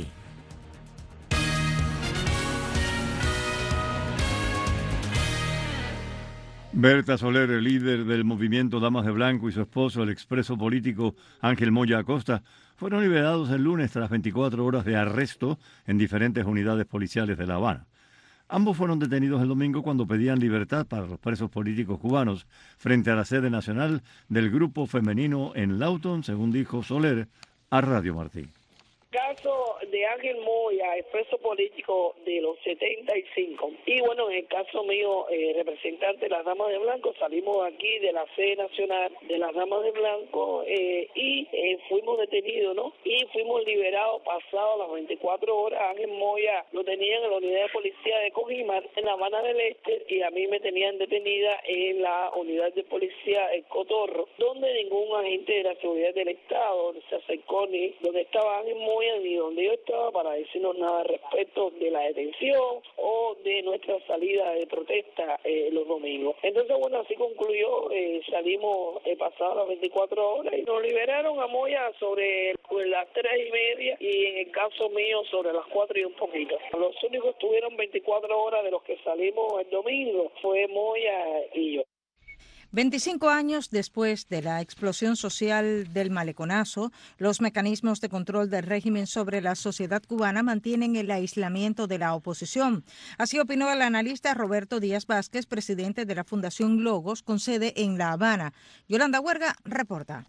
Berta Soler, el líder del movimiento Damas de Blanco, y su esposo, el expreso político Ángel Moya Acosta, fueron liberados el lunes tras 24 horas de arresto en diferentes unidades policiales de La Habana. Ambos fueron detenidos el domingo cuando pedían libertad para los presos políticos cubanos frente a la sede nacional del grupo femenino en Lawton, según dijo Soler a Radio Martí. Caso de Ángel Moya, expreso político de los 75. Y bueno, en el caso mío, representante de las Damas de Blanco, salimos aquí de la sede nacional de las Damas de Blanco y fuimos detenidos, ¿no? Y fuimos liberados pasados las 24 horas. Ángel Moya lo tenían en la unidad de policía de Cojimar, en La Habana del Este, y a mí me tenían detenida en la unidad de policía El Cotorro, donde ningún agente de la seguridad del Estado se acercó ni donde estaba Ángel Moya ni donde yo estaba para decirnos nada respecto de la detención o de nuestra salida de protesta los domingos. Entonces, bueno, así concluyó, salimos pasadas las 24 horas y nos liberaron a Moya sobre las 3:30 y en el caso mío sobre las 4 y un poquito. Los únicos que estuvieron 24 horas de los que salimos el domingo fue Moya y yo. 25 años después de la explosión social del Maleconazo, los mecanismos de control del régimen sobre la sociedad cubana mantienen el aislamiento de la oposición. Así opinó el analista Roberto Díaz Vázquez, presidente de la Fundación Logos, con sede en La Habana. Yolanda Huerga reporta.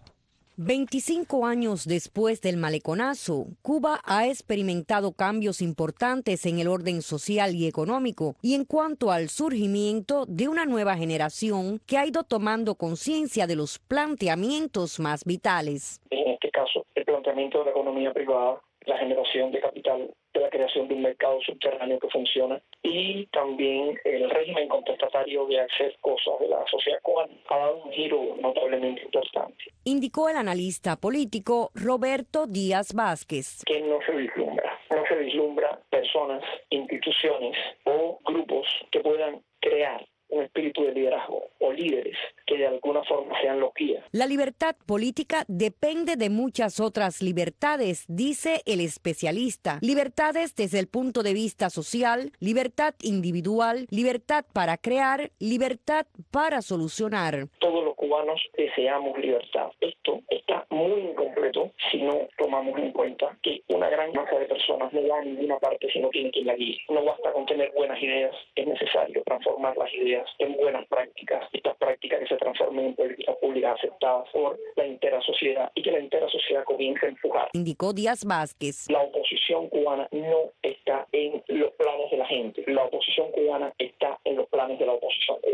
25 años después del Maleconazo, Cuba ha experimentado cambios importantes en el orden social y económico y en cuanto al surgimiento de una nueva generación que ha ido tomando conciencia de los planteamientos más vitales. En este caso, el planteamiento de la economía privada, la generación de capital, de la creación de un mercado subterráneo que funciona y también el régimen contestatario de hacer cosas de la sociedad cubana ha dado un giro notablemente importante. Indicó el analista político Roberto Díaz Vázquez. Que no se vislumbra personas, instituciones o grupos que puedan crear un espíritu de liderazgo o líderes que de alguna forma sean los guías. La libertad política depende de muchas otras libertades, dice el especialista. Libertades desde el punto de vista social, libertad individual, libertad para crear, libertad para solucionar. Todos los cubanos deseamos libertad. Esto está muy incompleto si no tomamos en cuenta que una gran masa de personas no va a ninguna parte si no tiene quien la guíe. No basta con tener buenas ideas, es necesario transformar las ideas en buenas prácticas. Estas prácticas que se transformen en políticas públicas aceptadas por la entera sociedad y que la entera sociedad comience a empujar. Indicó Díaz Vázquez. La oposición cubana no está en los planes de la gente. La oposición cubana está en los planes de la oposición cubana.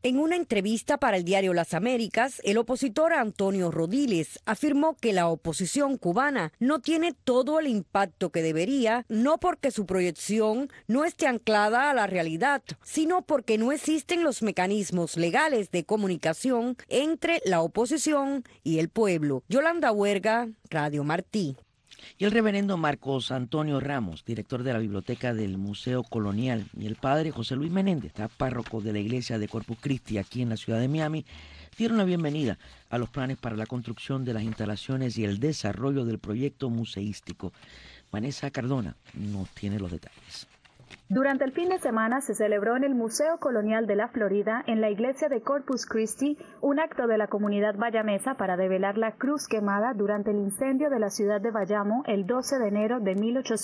En una entrevista para el diario Las Américas, el opositor Antonio Rodiles afirmó que la oposición cubana no tiene todo el impacto que debería, no porque su proyección no esté anclada a la realidad, sino porque no existen los mecanismos legales de comunicación entre la oposición y el pueblo. Yolanda Huerga, Radio Martí. Y el reverendo Marcos Antonio Ramos, director de la Biblioteca del Museo Colonial, y el padre José Luis Menéndez, párroco de la iglesia de Corpus Christi aquí en la ciudad de Miami, dieron la bienvenida a los planes para la construcción de las instalaciones y el desarrollo del proyecto museístico. Vanessa Cardona nos tiene los detalles. Durante el fin de semana se celebró en el Museo Colonial de la Florida, en la iglesia de Corpus Christi, un acto de la comunidad bayamesa para develar la cruz quemada durante el incendio de la ciudad de Bayamo el 12 de enero de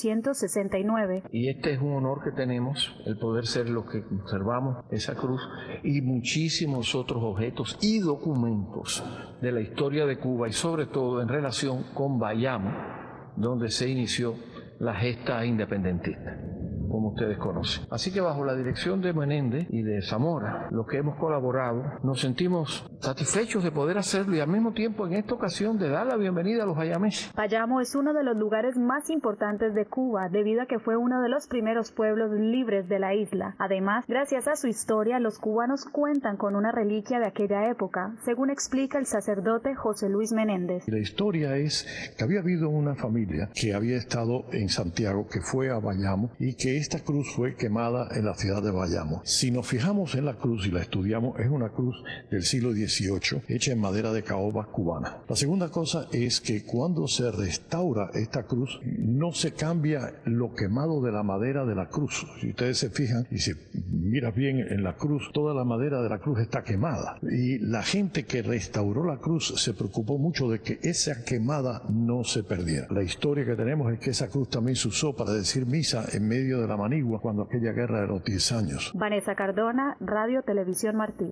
1869. Y este es un honor que tenemos, el poder ser los que conservamos esa cruz y muchísimos otros objetos y documentos de la historia de Cuba y sobre todo en relación con Bayamo, donde se inició la gesta independentista, como ustedes conocen. Así que bajo la dirección de Menéndez y de Zamora, los que hemos colaborado, nos sentimos satisfechos de poder hacerlo y al mismo tiempo en esta ocasión de dar la bienvenida a los bayameses. Bayamo es uno de los lugares más importantes de Cuba debido a que fue uno de los primeros pueblos libres de la isla. Además, gracias a su historia, los cubanos cuentan con una reliquia de aquella época, según explica el sacerdote José Luis Menéndez. La historia es que había habido una familia que había estado en Santiago, que fue a Bayamo y que esta cruz fue quemada en la ciudad de Bayamo. Si nos fijamos en la cruz y la estudiamos, es una cruz del siglo XVIII, hecha en madera de caoba cubana. La segunda cosa es que cuando se restaura esta cruz, no se cambia lo quemado de la madera de la cruz. Si ustedes se fijan y se mira bien en la cruz, toda la madera de la cruz está quemada. Y la gente que restauró la cruz se preocupó mucho de que esa quemada no se perdiera. La historia que tenemos es que esa cruz también se usó para decir misa en medio de la Manigua cuando aquella guerra de los 10 años. Vanessa Cardona, Radio Televisión Martí.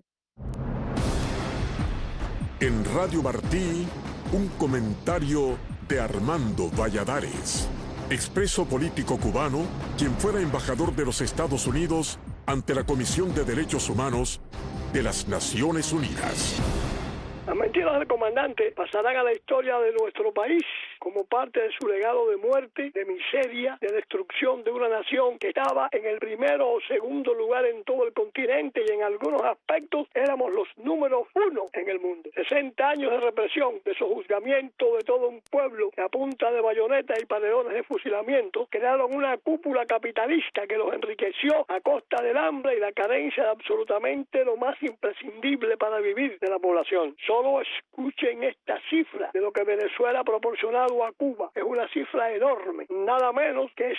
En Radio Martí, un comentario de Armando Valladares, expreso político cubano, quien fuera embajador de los Estados Unidos ante la Comisión de Derechos Humanos de las Naciones Unidas. Las mentiras del comandante pasarán a la historia de nuestro país como parte de su legado de muerte, de miseria, de destrucción de una nación que estaba en el primero o segundo lugar en todo el continente y en algunos aspectos éramos los números 1 en el mundo. 60 años de represión, de sojuzgamiento de todo un pueblo que a punta de bayonetas y paredones de fusilamiento crearon una cúpula capitalista que los enriqueció a costa del hambre y la carencia de absolutamente lo más imprescindible para vivir de la población. Solo escuchen esta cifra de lo que Venezuela ha proporcionado a Cuba. Es una cifra enorme, nada menos que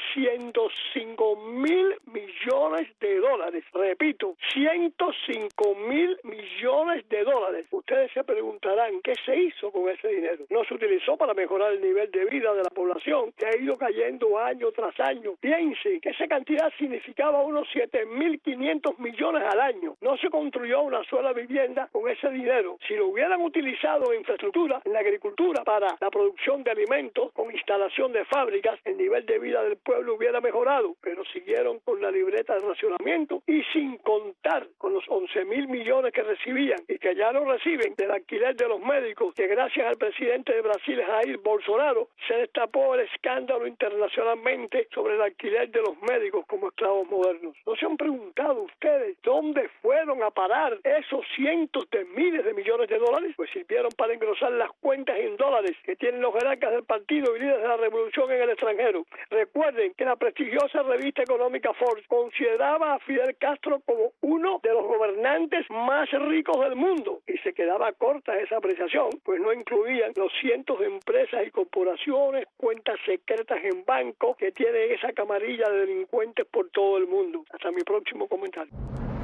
105.000 millones de dólares. Repito, 105.000 millones de dólares. Ustedes se preguntarán, ¿qué se hizo con ese dinero? No se utilizó para mejorar el nivel de vida de la población, que ha ido cayendo año tras año. Piensen que esa cantidad significaba unos 7.500 millones al año. No se construyó una sola vivienda con ese dinero. Si lo hubieran utilizado en infraestructura, en la agricultura, para la producción de alimentos, con instalación de fábricas, el nivel de vida del pueblo hubiera mejorado, pero siguieron con la libreta de racionamiento y sin contar con los 11.000 millones que recibían y que ya no reciben del alquiler de los médicos, que gracias al presidente de Brasil, Jair Bolsonaro, se destapó el escándalo internacionalmente sobre el alquiler de los médicos como esclavos modernos. ¿No se han preguntado ustedes dónde fueron a parar esos cientos de miles de millones de dólares? Pues sirvieron para engrosar las cuentas en dólares que tienen los jerarcas del partido y líderes de la revolución en el extranjero. Recuerden que la prestigiosa revista económica Forbes consideraba a Fidel Castro como uno de los gobernantes más ricos del mundo y se quedaba corta esa apreciación, pues no incluían los cientos de empresas y corporaciones, cuentas secretas en bancos que tienen esa camarilla de delincuentes por todo el mundo. Hasta mi próximo comentario.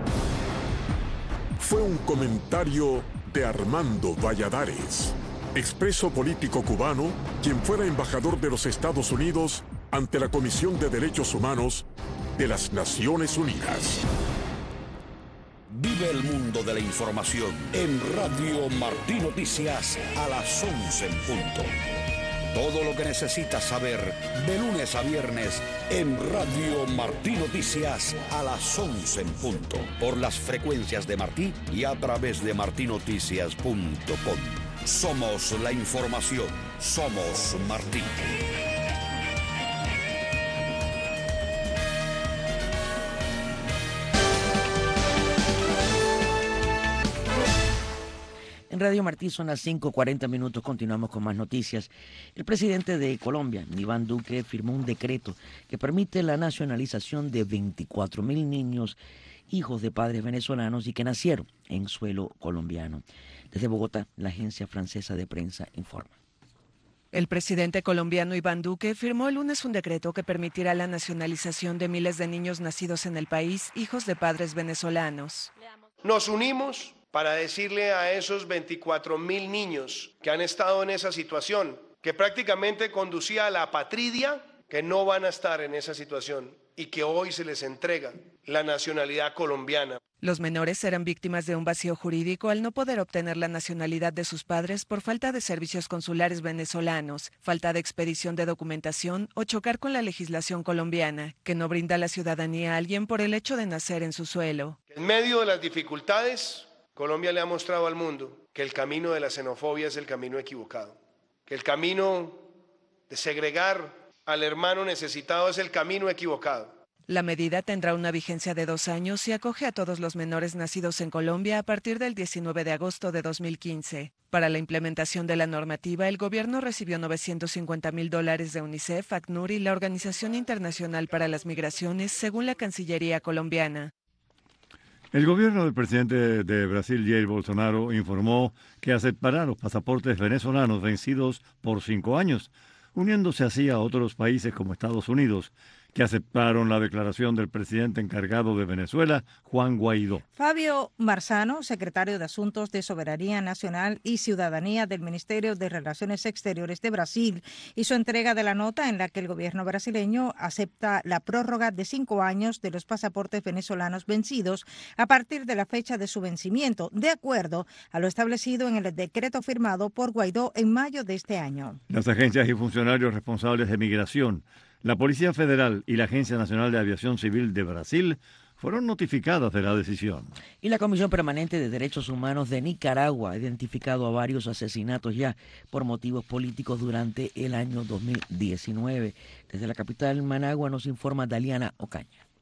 Fue un comentario de Armando Valladares, expreso político cubano, quien fuera embajador de los Estados Unidos ante la Comisión de Derechos Humanos de las Naciones Unidas. Vive el mundo de la información en Radio Martí Noticias a las 11 en punto. Todo lo que necesitas saber de lunes a viernes en Radio Martí Noticias a las 11 en punto. Por las frecuencias de Martí y a través de martinoticias.com. Somos la información. Somos Martí. En Radio Martí son las 5:40. Continuamos con más noticias. El presidente de Colombia, Iván Duque, firmó un decreto que permite la nacionalización de 24,000 niños, hijos de padres venezolanos y que nacieron en suelo colombiano. Desde Bogotá, la agencia francesa de prensa informa. El presidente colombiano Iván Duque firmó el lunes un decreto que permitirá la nacionalización de miles de niños nacidos en el país, hijos de padres venezolanos. Nos unimos para decirle a esos 24,000 niños que han estado en esa situación, que prácticamente conducía a la apatridia, que no van a estar en esa situación y que hoy se les entrega la nacionalidad colombiana. Los menores serán víctimas de un vacío jurídico al no poder obtener la nacionalidad de sus padres por falta de servicios consulares venezolanos, falta de expedición de documentación o chocar con la legislación colombiana, que no brinda la ciudadanía a alguien por el hecho de nacer en su suelo. En medio de las dificultades, Colombia le ha mostrado al mundo que el camino de la xenofobia es el camino equivocado, que el camino de segregar al hermano necesitado es el camino equivocado. La medida tendrá una vigencia de 2 años y acoge a todos los menores nacidos en Colombia a partir del 19 de agosto de 2015. Para la implementación de la normativa, el gobierno recibió $950,000 de UNICEF, ACNUR y la Organización Internacional para las Migraciones, según la Cancillería colombiana. El gobierno del presidente de Brasil, Jair Bolsonaro, informó que aceptará los pasaportes venezolanos vencidos por 5 años, uniéndose así a otros países como Estados Unidos, que aceptaron la declaración del presidente encargado de Venezuela, Juan Guaidó. Fabio Marzano, secretario de Asuntos de Soberanía Nacional y Ciudadanía del Ministerio de Relaciones Exteriores de Brasil, hizo entrega de la nota en la que el gobierno brasileño acepta la prórroga de 5 años de los pasaportes venezolanos vencidos a partir de la fecha de su vencimiento, de acuerdo a lo establecido en el decreto firmado por Guaidó en mayo de este año. Las agencias y funcionarios responsables de migración, la Policía Federal y la Agencia Nacional de Aviación Civil de Brasil fueron notificadas de la decisión. Y la Comisión Permanente de Derechos Humanos de Nicaragua ha identificado a varios asesinatos ya por motivos políticos durante el año 2019. Desde la capital, Managua, nos informa Daliana Ocaña.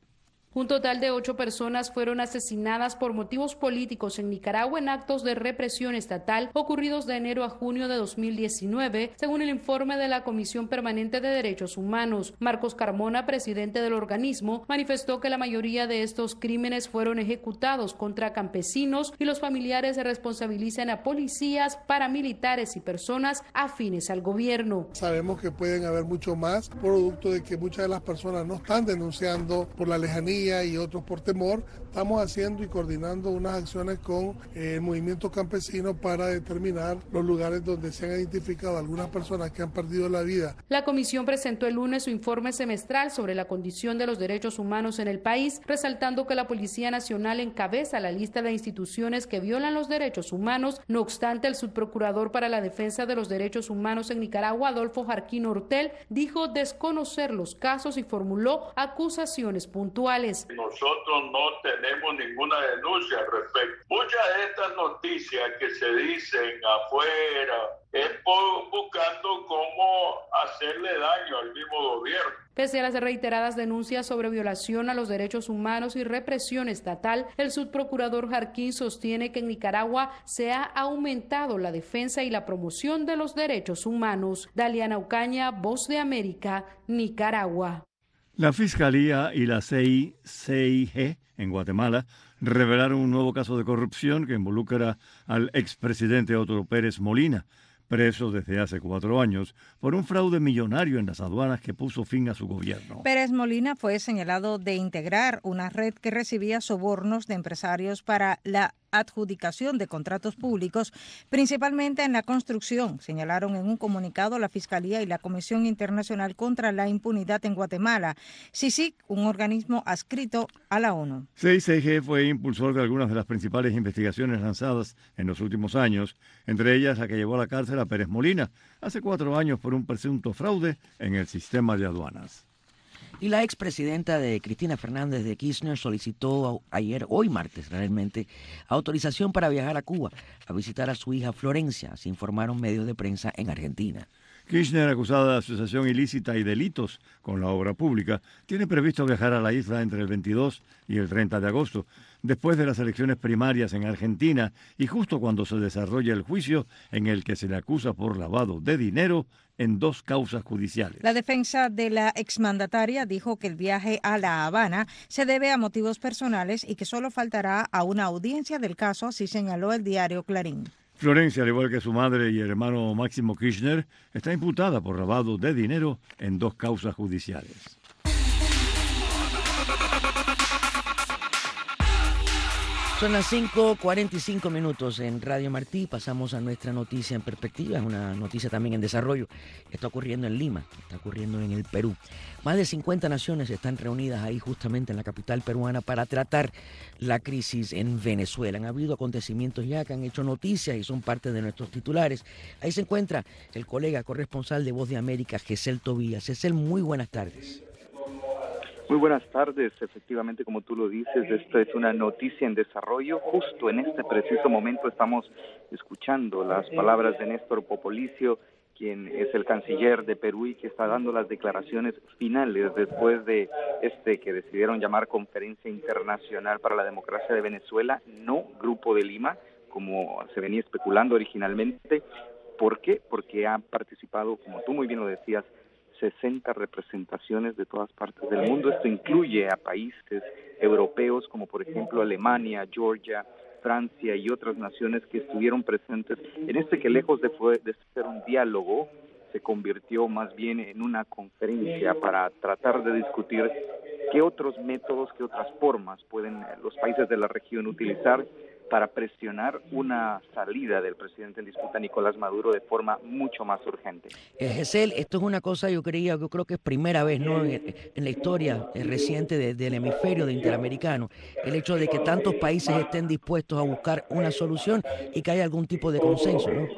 Un total de 8 personas fueron asesinadas por motivos políticos en Nicaragua en actos de represión estatal ocurridos de enero a junio de 2019, según el informe de la Comisión Permanente de Derechos Humanos. Marcos Carmona, presidente del organismo, manifestó que la mayoría de estos crímenes fueron ejecutados contra campesinos y los familiares se responsabilizan a policías, paramilitares y personas afines al gobierno. Sabemos que pueden haber mucho más, producto de que muchas de las personas no están denunciando por la lejanía y otros por temor. Estamos haciendo y coordinando unas acciones con el movimiento campesino para determinar los lugares donde se han identificado algunas personas que han perdido la vida. La comisión presentó el lunes su informe semestral sobre la condición de los derechos humanos en el país, resaltando que la Policía Nacional encabeza la lista de instituciones que violan los derechos humanos. No obstante, el subprocurador para la defensa de los derechos humanos en Nicaragua, Adolfo Jarquín Ortel, dijo desconocer los casos y formuló acusaciones puntuales. Nosotros no tenemos ninguna denuncia al respecto. Muchas de estas noticias que se dicen afuera es buscando cómo hacerle daño al mismo gobierno. Pese a las reiteradas denuncias sobre violación a los derechos humanos y represión estatal, el subprocurador Jarquín sostiene que en Nicaragua se ha aumentado la defensa y la promoción de los derechos humanos. Daliana Ocaña, Voz de América, Nicaragua. La Fiscalía y la CIG en Guatemala revelaron un nuevo caso de corrupción que involucra al expresidente Otto Pérez Molina, preso desde hace 4 años por un fraude millonario en las aduanas que puso fin a su gobierno. Pérez Molina fue señalado de integrar una red que recibía sobornos de empresarios para la adjudicación de contratos públicos, principalmente en la construcción, señalaron en un comunicado la Fiscalía y la Comisión Internacional contra la Impunidad en Guatemala, CICIG, un organismo adscrito a la ONU. CICIG fue impulsor de algunas de las principales investigaciones lanzadas en los últimos años, entre ellas la que llevó a la cárcel a Pérez Molina hace 4 años por un presunto fraude en el sistema de aduanas. Y la expresidenta de Cristina Fernández de Kirchner solicitó hoy martes realmente, autorización para viajar a Cuba a visitar a su hija Florencia, así informaron medios de prensa en Argentina. Kirchner, acusada de asociación ilícita y delitos con la obra pública, tiene previsto viajar a la isla entre el 22 y el 30 de agosto, después de las elecciones primarias en Argentina y justo cuando se desarrolla el juicio en el que se le acusa por lavado de dinero en 2 causas judiciales. La defensa de la exmandataria dijo que el viaje a La Habana se debe a motivos personales y que solo faltará a una audiencia del caso, así señaló el diario Clarín. Florencia, al igual que su madre y el hermano Máximo Kirchner, está imputada por lavado de dinero en 2 causas judiciales. Son las 5:45 en Radio Martí. Pasamos a nuestra noticia en perspectiva. Es una noticia también en desarrollo. Está ocurriendo en Lima, está ocurriendo en el Perú. Más de 50 naciones están reunidas ahí justamente en la capital peruana para tratar la crisis en Venezuela. Han habido acontecimientos ya que han hecho noticias y son parte de nuestros titulares. Ahí se encuentra el colega corresponsal de Voz de América, Gesel Tobías. Gesel, muy buenas tardes. Muy buenas tardes, efectivamente como tú lo dices, esta es una noticia en desarrollo. Justo en este preciso momento estamos escuchando las palabras de Néstor Popolicio, quien es el canciller de Perú y que está dando las declaraciones finales después de que decidieron llamar Conferencia Internacional para la Democracia de Venezuela, no Grupo de Lima, como se venía especulando originalmente. ¿Por qué? Porque han participado, como tú muy bien lo decías, 60 representaciones de todas partes del mundo. Esto incluye a países europeos como por ejemplo Alemania, Georgia, Francia y otras naciones que estuvieron presentes en que lejos de ser un diálogo, se convirtió más bien en una conferencia para tratar de discutir qué otros métodos, qué otras formas pueden los países de la región utilizar para presionar una salida del presidente en disputa, Nicolás Maduro, de forma mucho más urgente. Gesel, esto es una cosa, yo creo que es primera vez, ¿no?, en la historia reciente del hemisferio interamericano, el hecho de que tantos países estén dispuestos a buscar una solución y que haya algún tipo de consenso, ¿no?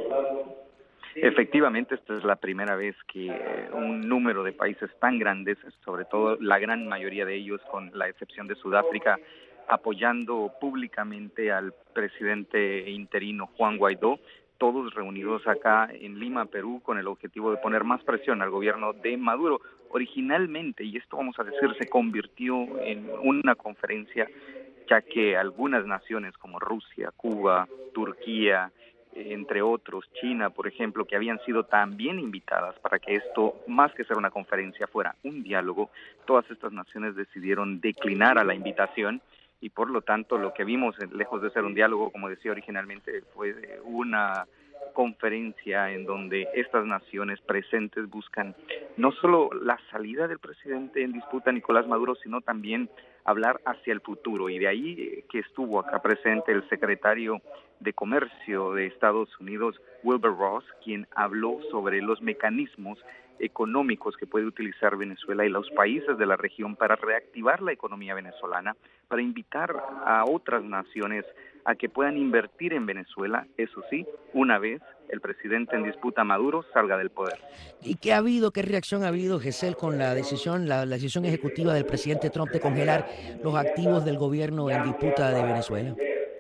Efectivamente, esta es la primera vez que un número de países tan grandes, sobre todo la gran mayoría de ellos, con la excepción de Sudáfrica, apoyando públicamente al presidente interino Juan Guaidó, todos reunidos acá en Lima, Perú, con el objetivo de poner más presión al gobierno de Maduro. Originalmente, y esto vamos a decir, se convirtió en una conferencia, ya que algunas naciones como Rusia, Cuba, Turquía, entre otros, China, por ejemplo, que habían sido también invitadas para que esto, más que ser una conferencia, fuera un diálogo, todas estas naciones decidieron declinar a la invitación. Y por lo tanto lo que vimos, lejos de ser un diálogo, como decía originalmente, fue una conferencia en donde estas naciones presentes buscan no solo la salida del presidente en disputa, Nicolás Maduro, sino también hablar hacia el futuro. Y de ahí que estuvo acá presente el secretario de Comercio de Estados Unidos, Wilbur Ross, quien habló sobre los mecanismos económicos que puede utilizar Venezuela y los países de la región para reactivar la economía venezolana, para invitar a otras naciones a que puedan invertir en Venezuela, eso sí, una vez el presidente en disputa Maduro salga del poder. ¿Y qué reacción ha habido, Gesel, con la decisión ejecutiva del presidente Trump de congelar los activos del gobierno en disputa de Venezuela?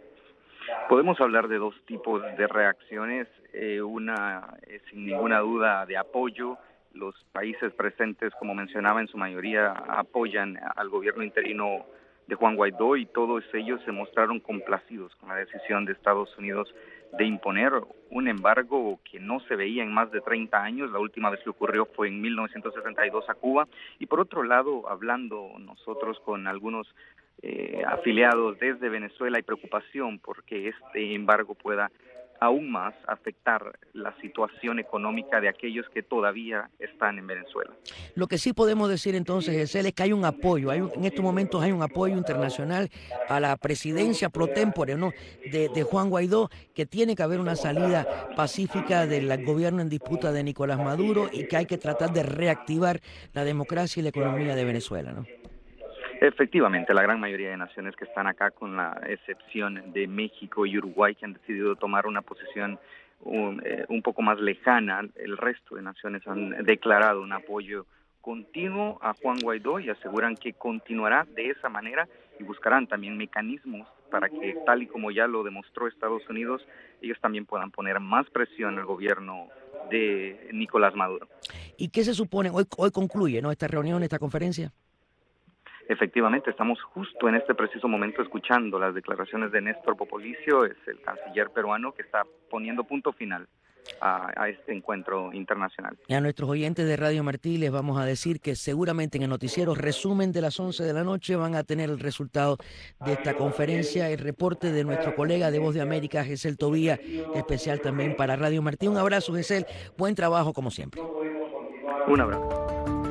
Podemos hablar de 2 tipos de reacciones, una sin ninguna duda de apoyo. Los países presentes, como mencionaba, en su mayoría apoyan al gobierno interino de Juan Guaidó y todos ellos se mostraron complacidos con la decisión de Estados Unidos de imponer un embargo que no se veía en más de 30 años. La última vez que ocurrió fue en 1962 a Cuba. Y por otro lado, hablando nosotros con algunos afiliados desde Venezuela, hay preocupación porque este embargo pueda aún más afectar la situación económica de aquellos que todavía están en Venezuela. Lo que sí podemos decir entonces, Gesell, es que hay un apoyo, en estos momentos hay un apoyo internacional a la presidencia pro tempore, ¿no?, de Juan Guaidó, que tiene que haber una salida pacífica del gobierno en disputa de Nicolás Maduro y que hay que tratar de reactivar la democracia y la economía de Venezuela, ¿no? Efectivamente, la gran mayoría de naciones que están acá, con la excepción de México y Uruguay, que han decidido tomar una posición un poco más lejana, el resto de naciones han declarado un apoyo continuo a Juan Guaidó y aseguran que continuará de esa manera y buscarán también mecanismos para que, tal y como ya lo demostró Estados Unidos, ellos también puedan poner más presión al gobierno de Nicolás Maduro. ¿Y qué se supone? Hoy concluye, ¿no?, esta reunión, esta conferencia. Efectivamente, estamos justo en este preciso momento escuchando las declaraciones de Néstor Popolicio, es el canciller peruano que está poniendo punto final a este encuentro internacional. Y a nuestros oyentes de Radio Martí les vamos a decir que seguramente en el noticiero resumen de las 11 de la noche van a tener el resultado de esta conferencia, el reporte de nuestro colega de Voz de América, Gesell Tobía, especial también para Radio Martí. Un abrazo, Gesell, buen trabajo como siempre. Un abrazo.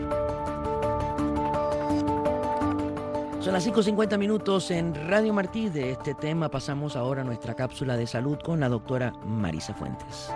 Son las 5:50 en Radio Martí. De este tema pasamos ahora a nuestra cápsula de salud con la doctora Marisa Fuentes.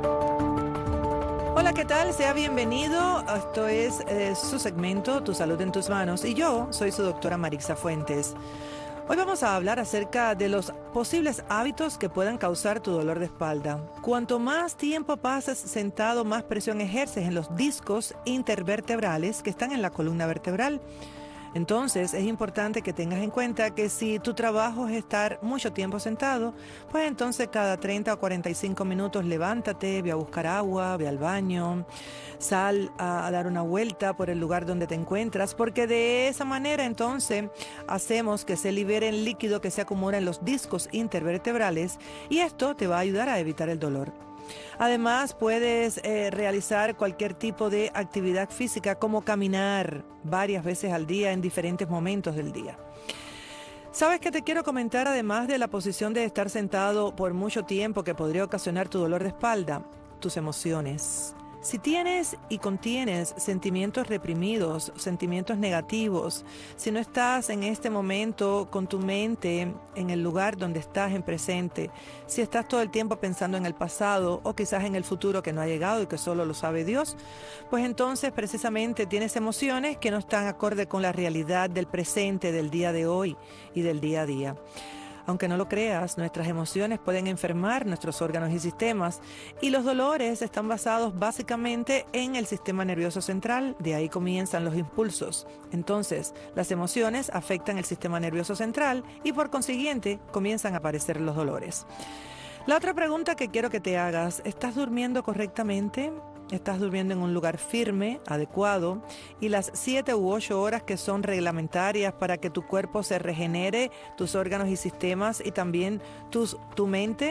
Hola, ¿qué tal? Sea bienvenido. Esto es su segmento, Tu Salud en Tus Manos. Y yo soy su doctora Marisa Fuentes. Hoy vamos a hablar acerca de los posibles hábitos que puedan causar tu dolor de espalda. Cuanto más tiempo pases sentado, más presión ejerces en los discos intervertebrales que están en la columna vertebral. Entonces es importante que tengas en cuenta que si tu trabajo es estar mucho tiempo sentado, pues entonces cada 30 o 45 minutos levántate, ve a buscar agua, ve al baño, sal a dar una vuelta por el lugar donde te encuentras, porque de esa manera entonces hacemos que se libere el líquido que se acumula en los discos intervertebrales y esto te va a ayudar a evitar el dolor. Además, puedes realizar cualquier tipo de actividad física como caminar varias veces al día en diferentes momentos del día. ¿Sabes qué te quiero comentar además de la posición de estar sentado por mucho tiempo que podría ocasionar tu dolor de espalda? Tus emociones. Si tienes y contienes sentimientos reprimidos, sentimientos negativos, si no estás en este momento con tu mente en el lugar donde estás en presente, si estás todo el tiempo pensando en el pasado o quizás en el futuro que no ha llegado y que solo lo sabe Dios, pues entonces precisamente tienes emociones que no están acorde con la realidad del presente, del día de hoy y del día a día. Aunque no lo creas, nuestras emociones pueden enfermar nuestros órganos y sistemas y los dolores están basados básicamente en el sistema nervioso central, de ahí comienzan los impulsos. Entonces, las emociones afectan el sistema nervioso central y por consiguiente comienzan a aparecer los dolores. La otra pregunta que quiero que te hagas, ¿estás durmiendo correctamente? ¿Estás durmiendo en un lugar firme, adecuado? Y las 7 u 8 horas que son reglamentarias para que tu cuerpo se regenere, tus órganos y sistemas y también tu mente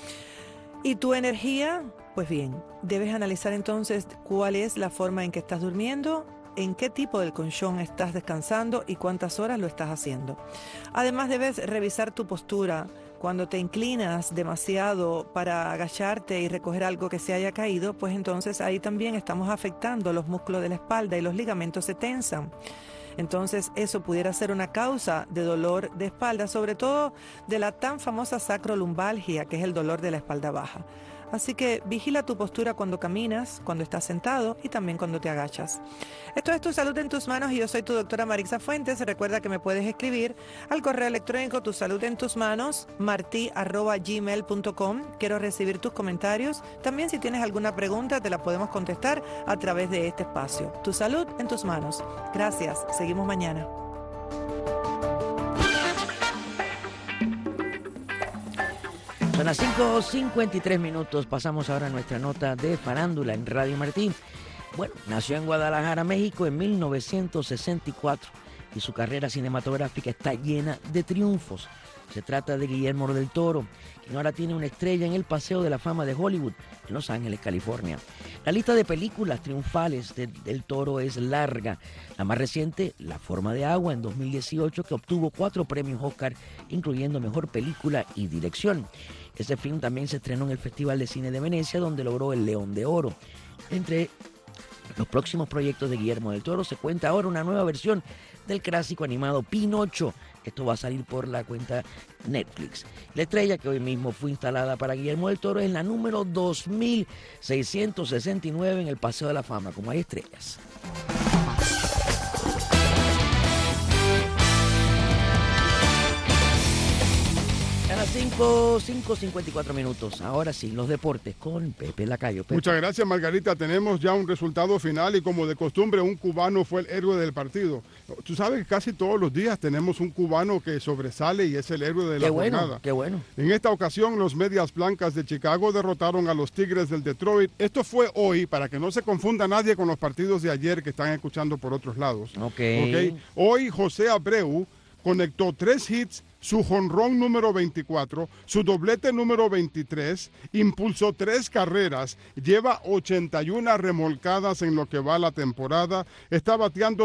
y tu energía, pues bien, debes analizar entonces cuál es la forma en que estás durmiendo, en qué tipo de colchón estás descansando y cuántas horas lo estás haciendo. Además debes revisar tu postura. Cuando te inclinas demasiado para agacharte y recoger algo que se haya caído, pues entonces ahí también estamos afectando los músculos de la espalda y los ligamentos se tensan. Entonces eso pudiera ser una causa de dolor de espalda, sobre todo de la tan famosa sacrolumbalgia, que es el dolor de la espalda baja. Así que vigila tu postura cuando caminas, cuando estás sentado y también cuando te agachas. Esto es Tu Salud en Tus Manos y yo soy tu doctora Marisa Fuentes. Recuerda que me puedes escribir al correo electrónico tusaludentusmanos@gmail.com. Quiero recibir tus comentarios. También si tienes alguna pregunta te la podemos contestar a través de este espacio. Tu Salud en Tus Manos. Gracias. Seguimos mañana. Son las 5:53. Pasamos ahora a nuestra nota de farándula en Radio Martí. Bueno, nació en Guadalajara, México en 1964. y su carrera cinematográfica está llena de triunfos. Se trata de Guillermo del Toro, quien ahora tiene una estrella en el Paseo de la Fama de Hollywood, en Los Ángeles, California. La lista de películas triunfales del Toro es larga. La más reciente, La Forma de Agua, en 2018, que obtuvo 4 premios Oscar, incluyendo Mejor Película y Dirección. Ese film también se estrenó en el Festival de Cine de Venecia, donde logró el León de Oro. Entre los próximos proyectos de Guillermo del Toro se cuenta ahora una nueva versión del clásico animado Pinocho. Esto va a salir por la cuenta Netflix. La estrella que hoy mismo fue instalada para Guillermo del Toro es la número 2669 en el Paseo de la Fama, como hay estrellas. A las 5:54 minutos. Ahora sí, los deportes con Pepe Lacayo. Pepe. Muchas gracias, Margarita. Tenemos ya un resultado final y como de costumbre, un cubano fue el héroe del partido. Tú sabes que casi todos los días tenemos un cubano que sobresale y es el héroe de la jornada. Qué bueno. En esta ocasión, los Medias Blancas de Chicago derrotaron a los Tigres del Detroit. Esto fue hoy, para que no se confunda nadie con los partidos de ayer que están escuchando por otros lados. Okay. Hoy, José Abreu conectó 3 hits, su jonrón número 24, su doblete número 23, impulsó 3 carreras, lleva 81 remolcadas en lo que va la temporada, está bateando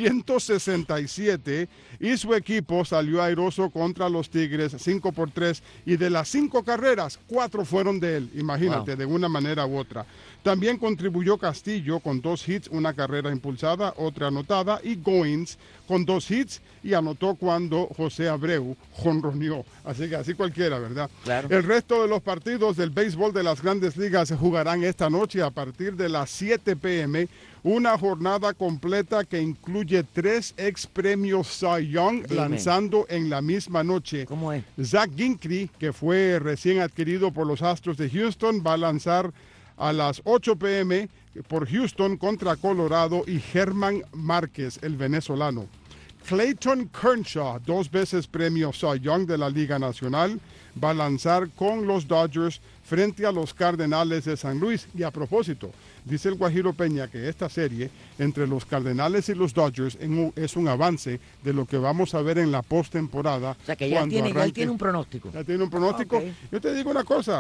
267 y su equipo salió airoso contra los Tigres 5-3 y de las 5 carreras, 4 fueron de él, imagínate, de una manera u otra. También contribuyó Castillo con 2 hits, una carrera impulsada, otra anotada, y Goins con 2 hits y anotó cuando José Abreu jonroneó. Así que así cualquiera, ¿verdad? Claro. El resto de los partidos del béisbol de las Grandes Ligas se jugarán esta noche a partir de las 7 p.m., una jornada completa que incluye 3 ex premios Cy Young lanzando en la misma noche. ¿Cómo es? Zach Greinke, que fue recién adquirido por los Astros de Houston, va a lanzar a las 8 p.m. por Houston contra Colorado, y Germán Márquez, el venezolano. Clayton Kershaw, 2 veces premio Cy Young de la Liga Nacional, va a lanzar con los Dodgers frente a los Cardenales de San Luis. Y a propósito, dice el Guajiro Peña que esta serie entre los Cardenales y los Dodgers es un avance de lo que vamos a ver en la postemporada. O sea, que ya él tiene un pronóstico. Ya tiene un pronóstico. Okay. Yo te digo una cosa,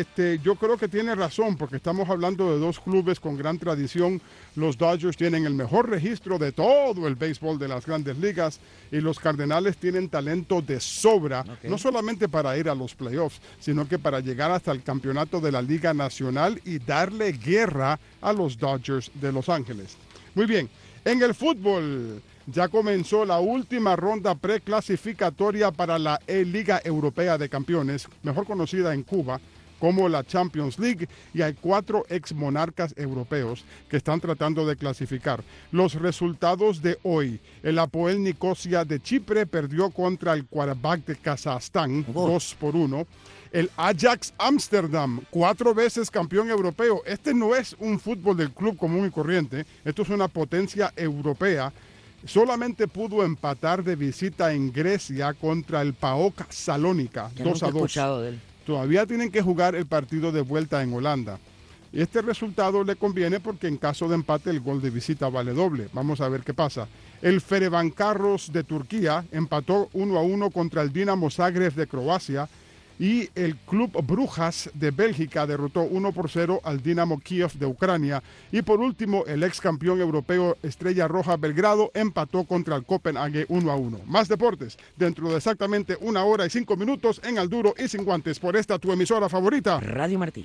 yo creo que tiene razón, porque estamos hablando de 2 clubes con gran tradición. Los Dodgers tienen el mejor registro de todo el béisbol de las Grandes Ligas y los Cardenales tienen talento de sobra, no solamente para ir a los playoffs, sino que para llegar hasta el campeonato de la Liga Nacional y darle guerra a los Dodgers de Los Ángeles. Muy bien, en el fútbol ya comenzó la última ronda preclasificatoria para la Liga Europea de Campeones, mejor conocida en Cuba como la Champions League, y hay 4 ex monarcas europeos que están tratando de clasificar. Los resultados de hoy: el Apoel Nicosia de Chipre perdió contra el Qarabag de Kazajstán 2-1. El Ajax Ámsterdam, 4 veces campeón europeo. Este no es un fútbol del club común y corriente, esto es una potencia europea. Solamente pudo empatar de visita en Grecia contra el PAOK Salónica, 2-2. Todavía tienen que jugar el partido de vuelta en Holanda. Este resultado le conviene porque en caso de empate el gol de visita vale doble. Vamos a ver qué pasa. El Ferencváros de Turquía empató 1-1 contra el Dinamo Zagreb de Croacia, y el Club Brujas de Bélgica derrotó 1-0 al Dinamo Kiev de Ucrania. Y por último, el ex campeón europeo Estrella Roja Belgrado empató contra el Copenhague 1-1. Más deportes dentro de exactamente 1 hora y 5 minutos en Al Duro y Sin Guantes, por esta tu emisora favorita, Radio Martí.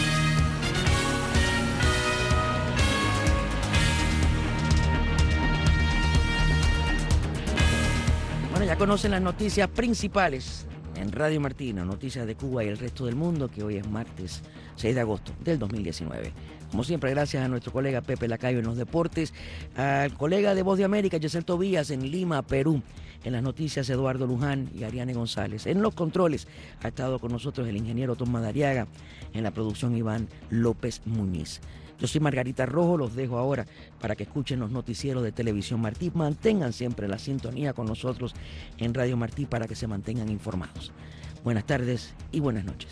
Bueno, ya conocen las noticias principales en Radio Martí, noticias de Cuba y el resto del mundo, que hoy es martes 6 de agosto del 2019. Como siempre, gracias a nuestro colega Pepe Lacayo en los deportes, al colega de Voz de América, Yesel Tobías, en Lima, Perú. En las noticias, Eduardo Luján y Ariane González. En los controles ha estado con nosotros el ingeniero Tom Madariaga. En la producción, Iván López Muñiz. Yo soy Margarita Rojo, los dejo ahora para que escuchen los noticieros de Televisión Martí. Mantengan siempre la sintonía con nosotros en Radio Martí para que se mantengan informados. Buenas tardes y buenas noches.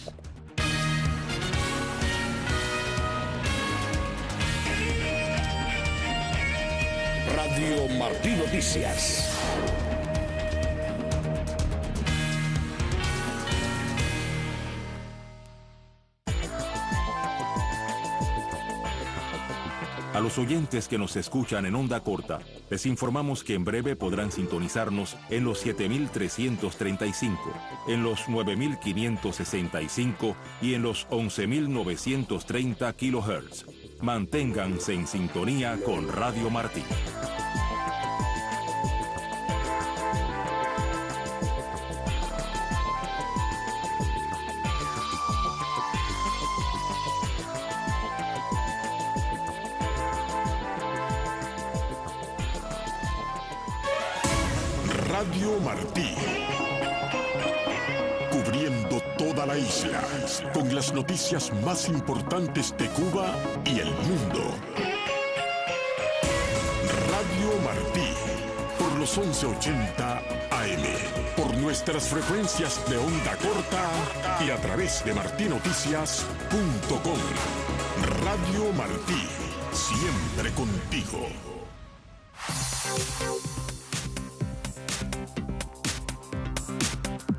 Radio Martí Noticias. A los oyentes que nos escuchan en onda corta, les informamos que en breve podrán sintonizarnos en los 7.335, en los 9.565 y en los 11.930 kHz. Manténganse en sintonía con Radio Martí. Radio Martí, cubriendo toda la isla, con las noticias más importantes de Cuba y el mundo. Radio Martí, por los 1180 AM, por nuestras frecuencias de onda corta y a través de martinoticias.com. Radio Martí, siempre contigo.